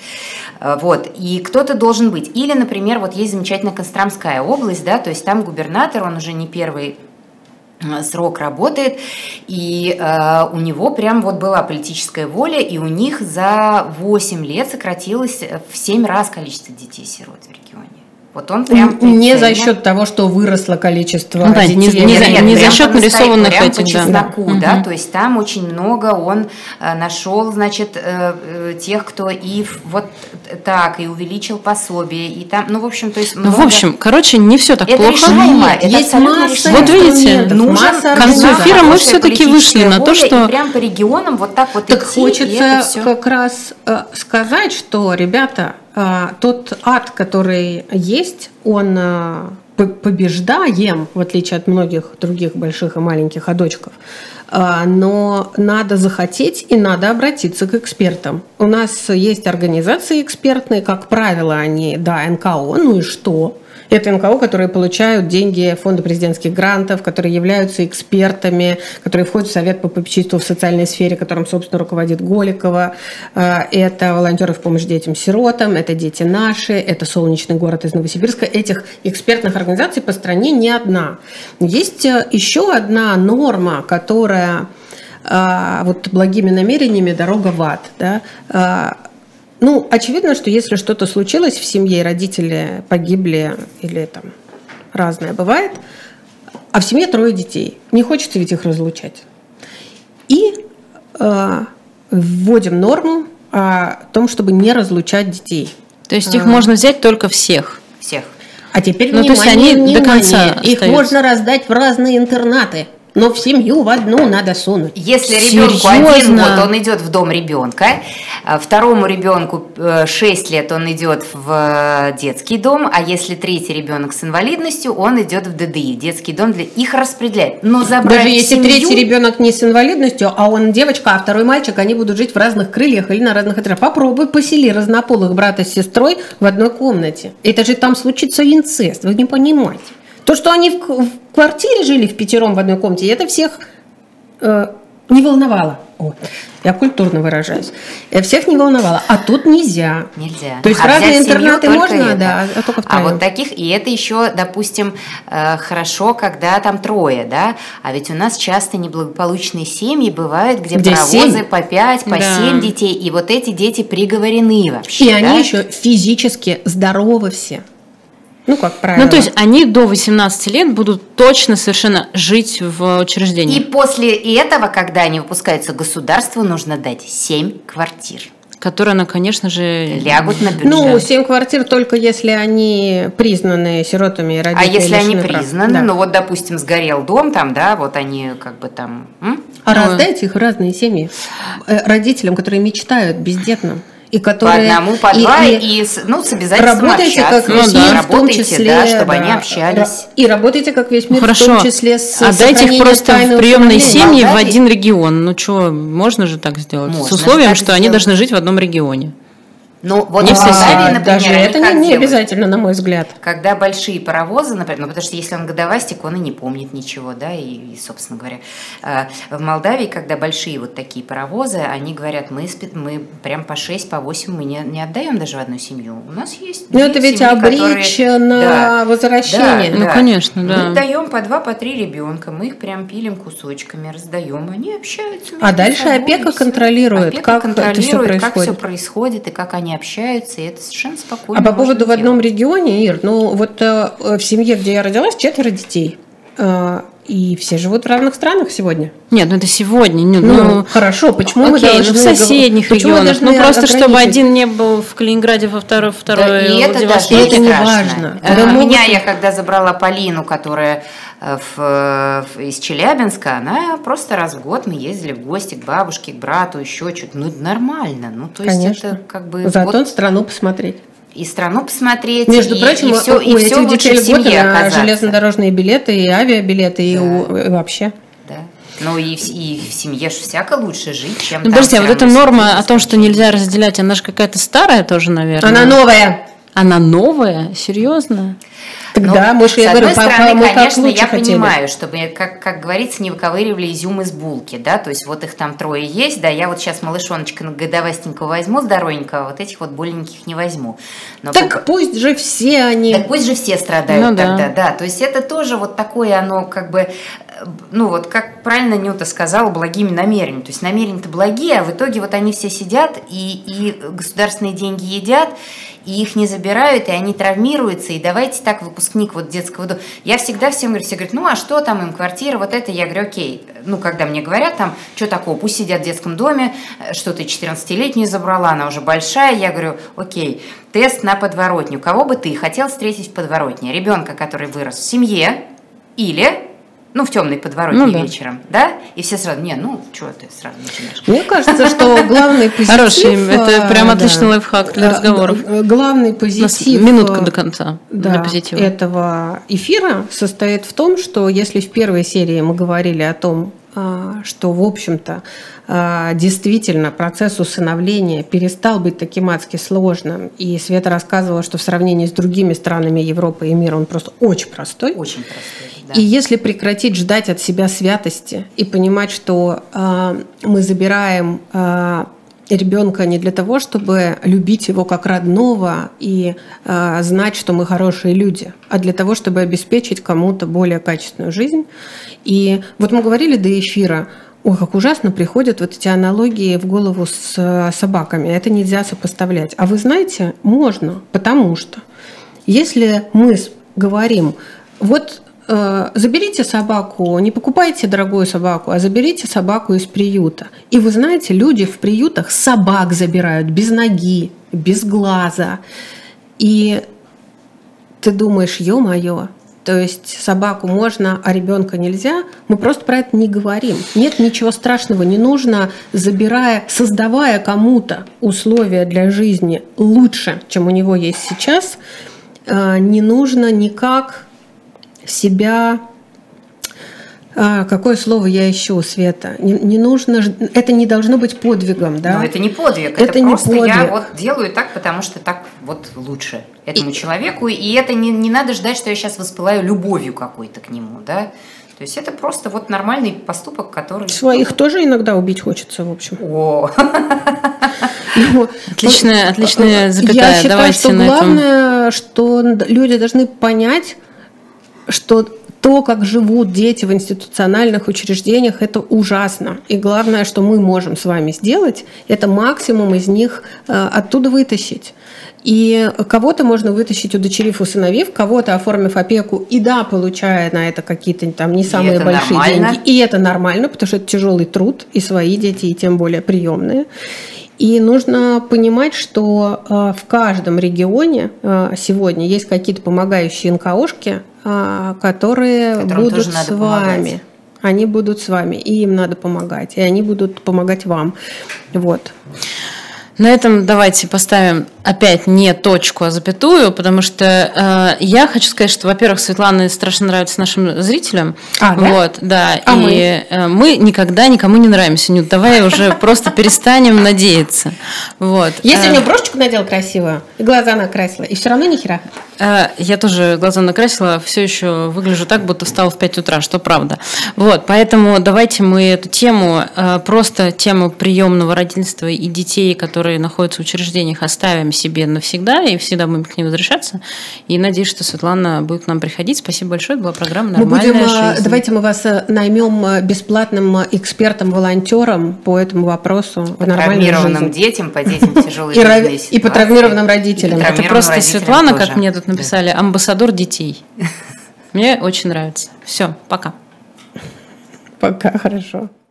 Speaker 3: Вот. И кто-то должен быть. Или, например, вот есть замечательная Костромская область, да, то есть там губернатор, он уже не первый срок работает, и у него прям вот была политическая воля, и у них за 8 лет сократилось в 7 раз количество детей-сирот в регионе. Вот он прям
Speaker 2: не за счет того, что выросло количество детей.
Speaker 1: Не за счет нарисованных этих,
Speaker 3: по чесноку, да, то есть там очень много он нашел, значит, тех, кто и вот так, и увеличил пособие, и там, ну, в общем, то есть много...
Speaker 1: Ну, в общем, короче, не все так плохо.
Speaker 3: Решаемо, это
Speaker 2: есть масса.
Speaker 1: Вот видите, к концу эфира мы все-таки вышли на то, что...
Speaker 3: И прям по регионам вот так вот
Speaker 2: так
Speaker 3: идти,
Speaker 2: хочется как раз сказать, что, ребята, тот ад, который есть, он побеждаем, в отличие от многих других больших и маленьких адочков, но надо захотеть и надо обратиться к экспертам. У нас есть организации экспертные, как правило, они, да, НКО, ну и что? Это НКО, которые получают деньги фонда президентских грантов, которые являются экспертами, которые входят в Совет по попечительству в социальной сфере, которым, собственно, руководит Голикова. Это волонтеры в помощь детям-сиротам, это «Дети наши», это «Солнечный город» из Новосибирска. Этих экспертных организаций по стране не одна. Есть еще одна норма, которая вот благими намерениями дорога в ад, да. Ну, очевидно, что если что-то случилось в семье, родители погибли или там разное бывает, а в семье 3 детей, не хочется ведь их разлучать. И вводим норму о том, чтобы не разлучать детей.
Speaker 1: То есть их можно взять только всех?
Speaker 3: Всех.
Speaker 2: А теперь,
Speaker 1: ну,
Speaker 2: внимание,
Speaker 1: то есть они
Speaker 2: внимание,
Speaker 1: до конца
Speaker 2: их
Speaker 1: остаются.
Speaker 2: можно раздать в разные интернаты. Но в семью в одну надо сунуть.
Speaker 3: Если ребенку 1 год, он идет в дом ребенка, второму ребенку 6 лет, он идет в детский дом, а если 3-й ребенок с инвалидностью, он идет в ДДИ, детский дом, для их распределяют. Но забрать
Speaker 2: даже если
Speaker 3: семью...
Speaker 2: 3-й ребенок не с инвалидностью, а он девочка, а 2-й мальчик, они будут жить в разных крыльях или на разных этажах. Попробуй посели разнополых брата с сестрой в одной комнате. Это же там случится инцест, вы не понимаете. То, что они в квартире жили впятером в одной комнате, это всех не волновало. О, я культурно выражаюсь. Всех не волновало. А тут нельзя.
Speaker 3: Нельзя.
Speaker 2: То есть разные интернаты можно, да, а только втроем.
Speaker 3: А вот таких, и это еще, допустим, хорошо, когда там 3, да, а ведь у нас часто неблагополучные семьи бывают, где паровозы
Speaker 2: 7?
Speaker 3: по 5, по 7 детей, и вот эти дети приговорены вообще.
Speaker 2: И
Speaker 3: да?
Speaker 2: они еще физически здоровы все. Ну, как правило.
Speaker 1: Ну, то есть они до 18 лет будут точно совершенно жить в учреждении.
Speaker 3: И после этого, когда они выпускаются, государству нужно дать 7 квартир.
Speaker 1: Которые, она, конечно же...
Speaker 3: лягут на бюджет.
Speaker 2: Ну, 7 квартир только если они признаны сиротами и родители.
Speaker 3: А если они
Speaker 2: прав.
Speaker 3: признаны,
Speaker 2: да.
Speaker 3: ну вот, допустим, сгорел дом там, да, вот они как бы там...
Speaker 2: Раздайте их в разные семьи родителям, которые мечтают бездетным. И которые,
Speaker 3: по 1, по 2, и с обязательством
Speaker 2: работайте
Speaker 3: общаться.
Speaker 2: Как весь мир,
Speaker 3: работайте,
Speaker 2: в том числе,
Speaker 3: да, чтобы они общались.
Speaker 2: И работайте как весь мир,
Speaker 1: хорошо.
Speaker 2: В том числе с
Speaker 1: отдайте их просто в приемные семьи в один
Speaker 3: Молдавии.
Speaker 1: регион. Ну что, можно же так сделать?
Speaker 3: Можно
Speaker 1: с условием,
Speaker 3: что
Speaker 1: они должны жить в одном регионе.
Speaker 3: Ну, вот
Speaker 1: не
Speaker 3: в Молдавии, например,
Speaker 2: даже это
Speaker 3: как
Speaker 2: не
Speaker 3: делают?
Speaker 2: обязательно, на мой взгляд.
Speaker 3: Когда большие паровозы, например, потому что если он годовастик, он и не помнит ничего, да, и собственно говоря, в Молдавии, когда большие вот такие паровозы, они говорят, мы прям по 6, по 8 мы не отдаем даже в одну семью. У нас есть
Speaker 2: Ну, это ведь
Speaker 3: семьи,
Speaker 2: обречь на возвращение.
Speaker 3: Да,
Speaker 1: ну, конечно, да.
Speaker 3: Мы даем по 2, по 3 ребенка, мы их прям пилим кусочками, раздаем, они общаются.
Speaker 2: А дальше
Speaker 3: собой,
Speaker 2: опека контролирует, как это все происходит.
Speaker 3: как все происходит, и как они общаются, и это совершенно спокойно.
Speaker 2: А по поводу
Speaker 3: можно
Speaker 2: в одном
Speaker 3: делать.
Speaker 2: регионе, Ир, ну вот в семье, где я родилась, 4 детей. И все живут в разных странах сегодня.
Speaker 1: Нет, ну это сегодня.
Speaker 2: Ну хорошо, почему мы должны...
Speaker 1: в соседних регионах. Ну просто чтобы один не был в Калининграде, второй
Speaker 3: да, и это даже
Speaker 2: это не
Speaker 3: важно. Я когда забрала Полину, которая из Челябинска, она просто раз в год мы ездили в гости к бабушке, к брату, еще что-то. Ну, это нормально. Ну, то есть
Speaker 2: конечно.
Speaker 3: это как бы...
Speaker 2: Зато страну посмотреть.
Speaker 3: И страну посмотреть,
Speaker 2: между прочим,
Speaker 3: все,
Speaker 2: у этих детей льготы на
Speaker 3: оказаться.
Speaker 2: железнодорожные билеты и авиабилеты, и вообще.
Speaker 3: Да. Ну и в семье же всяко лучше жить, чем
Speaker 1: ну, подожди, а вот эта норма о том, что нельзя разделять, она же какая-то старая тоже, наверное.
Speaker 2: Она новая.
Speaker 1: Она новая? Серьезно?
Speaker 2: Тогда,
Speaker 3: с одной стороны, конечно, я
Speaker 2: хотели.
Speaker 3: Понимаю, чтобы, как говорится, не выковыривали изюм из булки, да, то есть вот их там 3 есть, да, я вот сейчас малышоночка годовастенького возьму, здоровенького, вот этих вот боленьких не возьму. Но
Speaker 2: так пусть же все они...
Speaker 3: Так пусть же все страдают тогда, да, то есть это тоже вот такое, оно как бы, ну вот как правильно Нюта сказала, благими намерениями, то есть намерения-то благие, а в итоге вот они все сидят и государственные деньги едят, и их не забирают, и они травмируются, и давайте так, выпускник вот детского дома. Я всегда всем говорю, все говорят, ну а что там им, квартира, вот это, я говорю, окей. Ну, когда мне говорят там, что такого, пусть сидят в детском доме, что ты 14-летнюю забрала, она уже большая, я говорю, окей, тест на подворотню. Кого бы ты хотел встретить в подворотне? Ребенка, который вырос в семье, или... Ну, в темной подворотне вечером, да? И все сразу, что ты сразу начинаешь?
Speaker 2: Мне кажется, что главный позитив...
Speaker 1: Хороший, это прям отличный лайфхак для разговоров.
Speaker 2: Главный позитив...
Speaker 1: Минутка до конца для позитива.
Speaker 2: Этого эфира состоит в том, что если в первой серии мы говорили о том, что, в общем-то, действительно процесс усыновления перестал быть таким адски сложным, и Света рассказывала, что в сравнении с другими странами Европы и мира он просто очень простой.
Speaker 3: Очень простой. Да.
Speaker 2: И если прекратить ждать от себя святости и понимать, что мы забираем ребенка не для того, чтобы любить его как родного и знать, что мы хорошие люди, а для того, чтобы обеспечить кому-то более качественную жизнь. И вот мы говорили до эфира, ой, как ужасно приходят вот эти аналогии в голову с собаками. Это нельзя сопоставлять. А вы знаете, можно, потому что если мы говорим, вот заберите собаку, не покупайте дорогую собаку, а заберите собаку из приюта. И вы знаете, люди в приютах собак забирают без ноги, без глаза. И ты думаешь, ё-моё, то есть собаку можно, а ребенка нельзя, мы просто про это не говорим. Нет ничего страшного, не нужно, создавая кому-то условия для жизни лучше, чем у него есть сейчас, не нужно никак себя... какое слово я ищу, Света? Не нужно, это не должно быть подвигом, да?
Speaker 3: Но это не подвиг, это просто подвиг. Я вот делаю так, потому что так вот лучше этому человеку, и это не надо ждать, что я сейчас воспылаю любовью какой-то к нему, да? То есть это просто вот нормальный поступок, который...
Speaker 2: Своих тоже иногда убить хочется, в общем.
Speaker 3: О!
Speaker 1: Отличная запятая.
Speaker 2: Я считаю, что главное, что люди должны понять, что то, как живут дети в институциональных учреждениях, это ужасно. И главное, что мы можем с вами сделать, это максимум из них оттуда вытащить. И кого-то можно вытащить, удочерив, усыновив, кого-то оформив опеку, и да, получая на это какие-то там не самые большие деньги. И это нормально, потому что это тяжелый труд, и свои дети, и тем более приемные. И нужно понимать, что в каждом регионе сегодня есть какие-то помогающие НКОшки, которые будут с вами. Они будут с вами, и им надо помогать, и они будут помогать вам. Вот.
Speaker 1: На этом давайте поставим опять не точку, а запятую, потому что я хочу сказать, что, во-первых, Светлана страшно нравится нашим зрителям. Вот, да. Мы никогда никому не нравимся. Нют, давай уже просто перестанем надеяться. Вот.
Speaker 2: Если у нее брошечку надела красиво, и глаза накрасила, и все равно ни хера.
Speaker 1: Я тоже глаза накрасила, все еще выгляжу так, будто встала в 5 утра, что правда. Вот, поэтому давайте мы эту тему, просто тему приемного родительства и детей, которые находятся в учреждениях, оставим себе навсегда, и всегда будем к ним возвращаться. И надеюсь, что Светлана будет к нам приходить. Спасибо большое, это была программа «Нормальная жизнь».
Speaker 2: Давайте мы вас наймем бесплатным экспертом-волонтером по этому вопросу в нормальной жизни.
Speaker 3: По травмированным детям, по детям тяжелой жизненной ситуации.
Speaker 2: И по травмированным родителям.
Speaker 1: Это просто Светлана, как мне тут написали, амбассадор детей. Мне очень нравится. Все, пока.
Speaker 2: Пока, хорошо.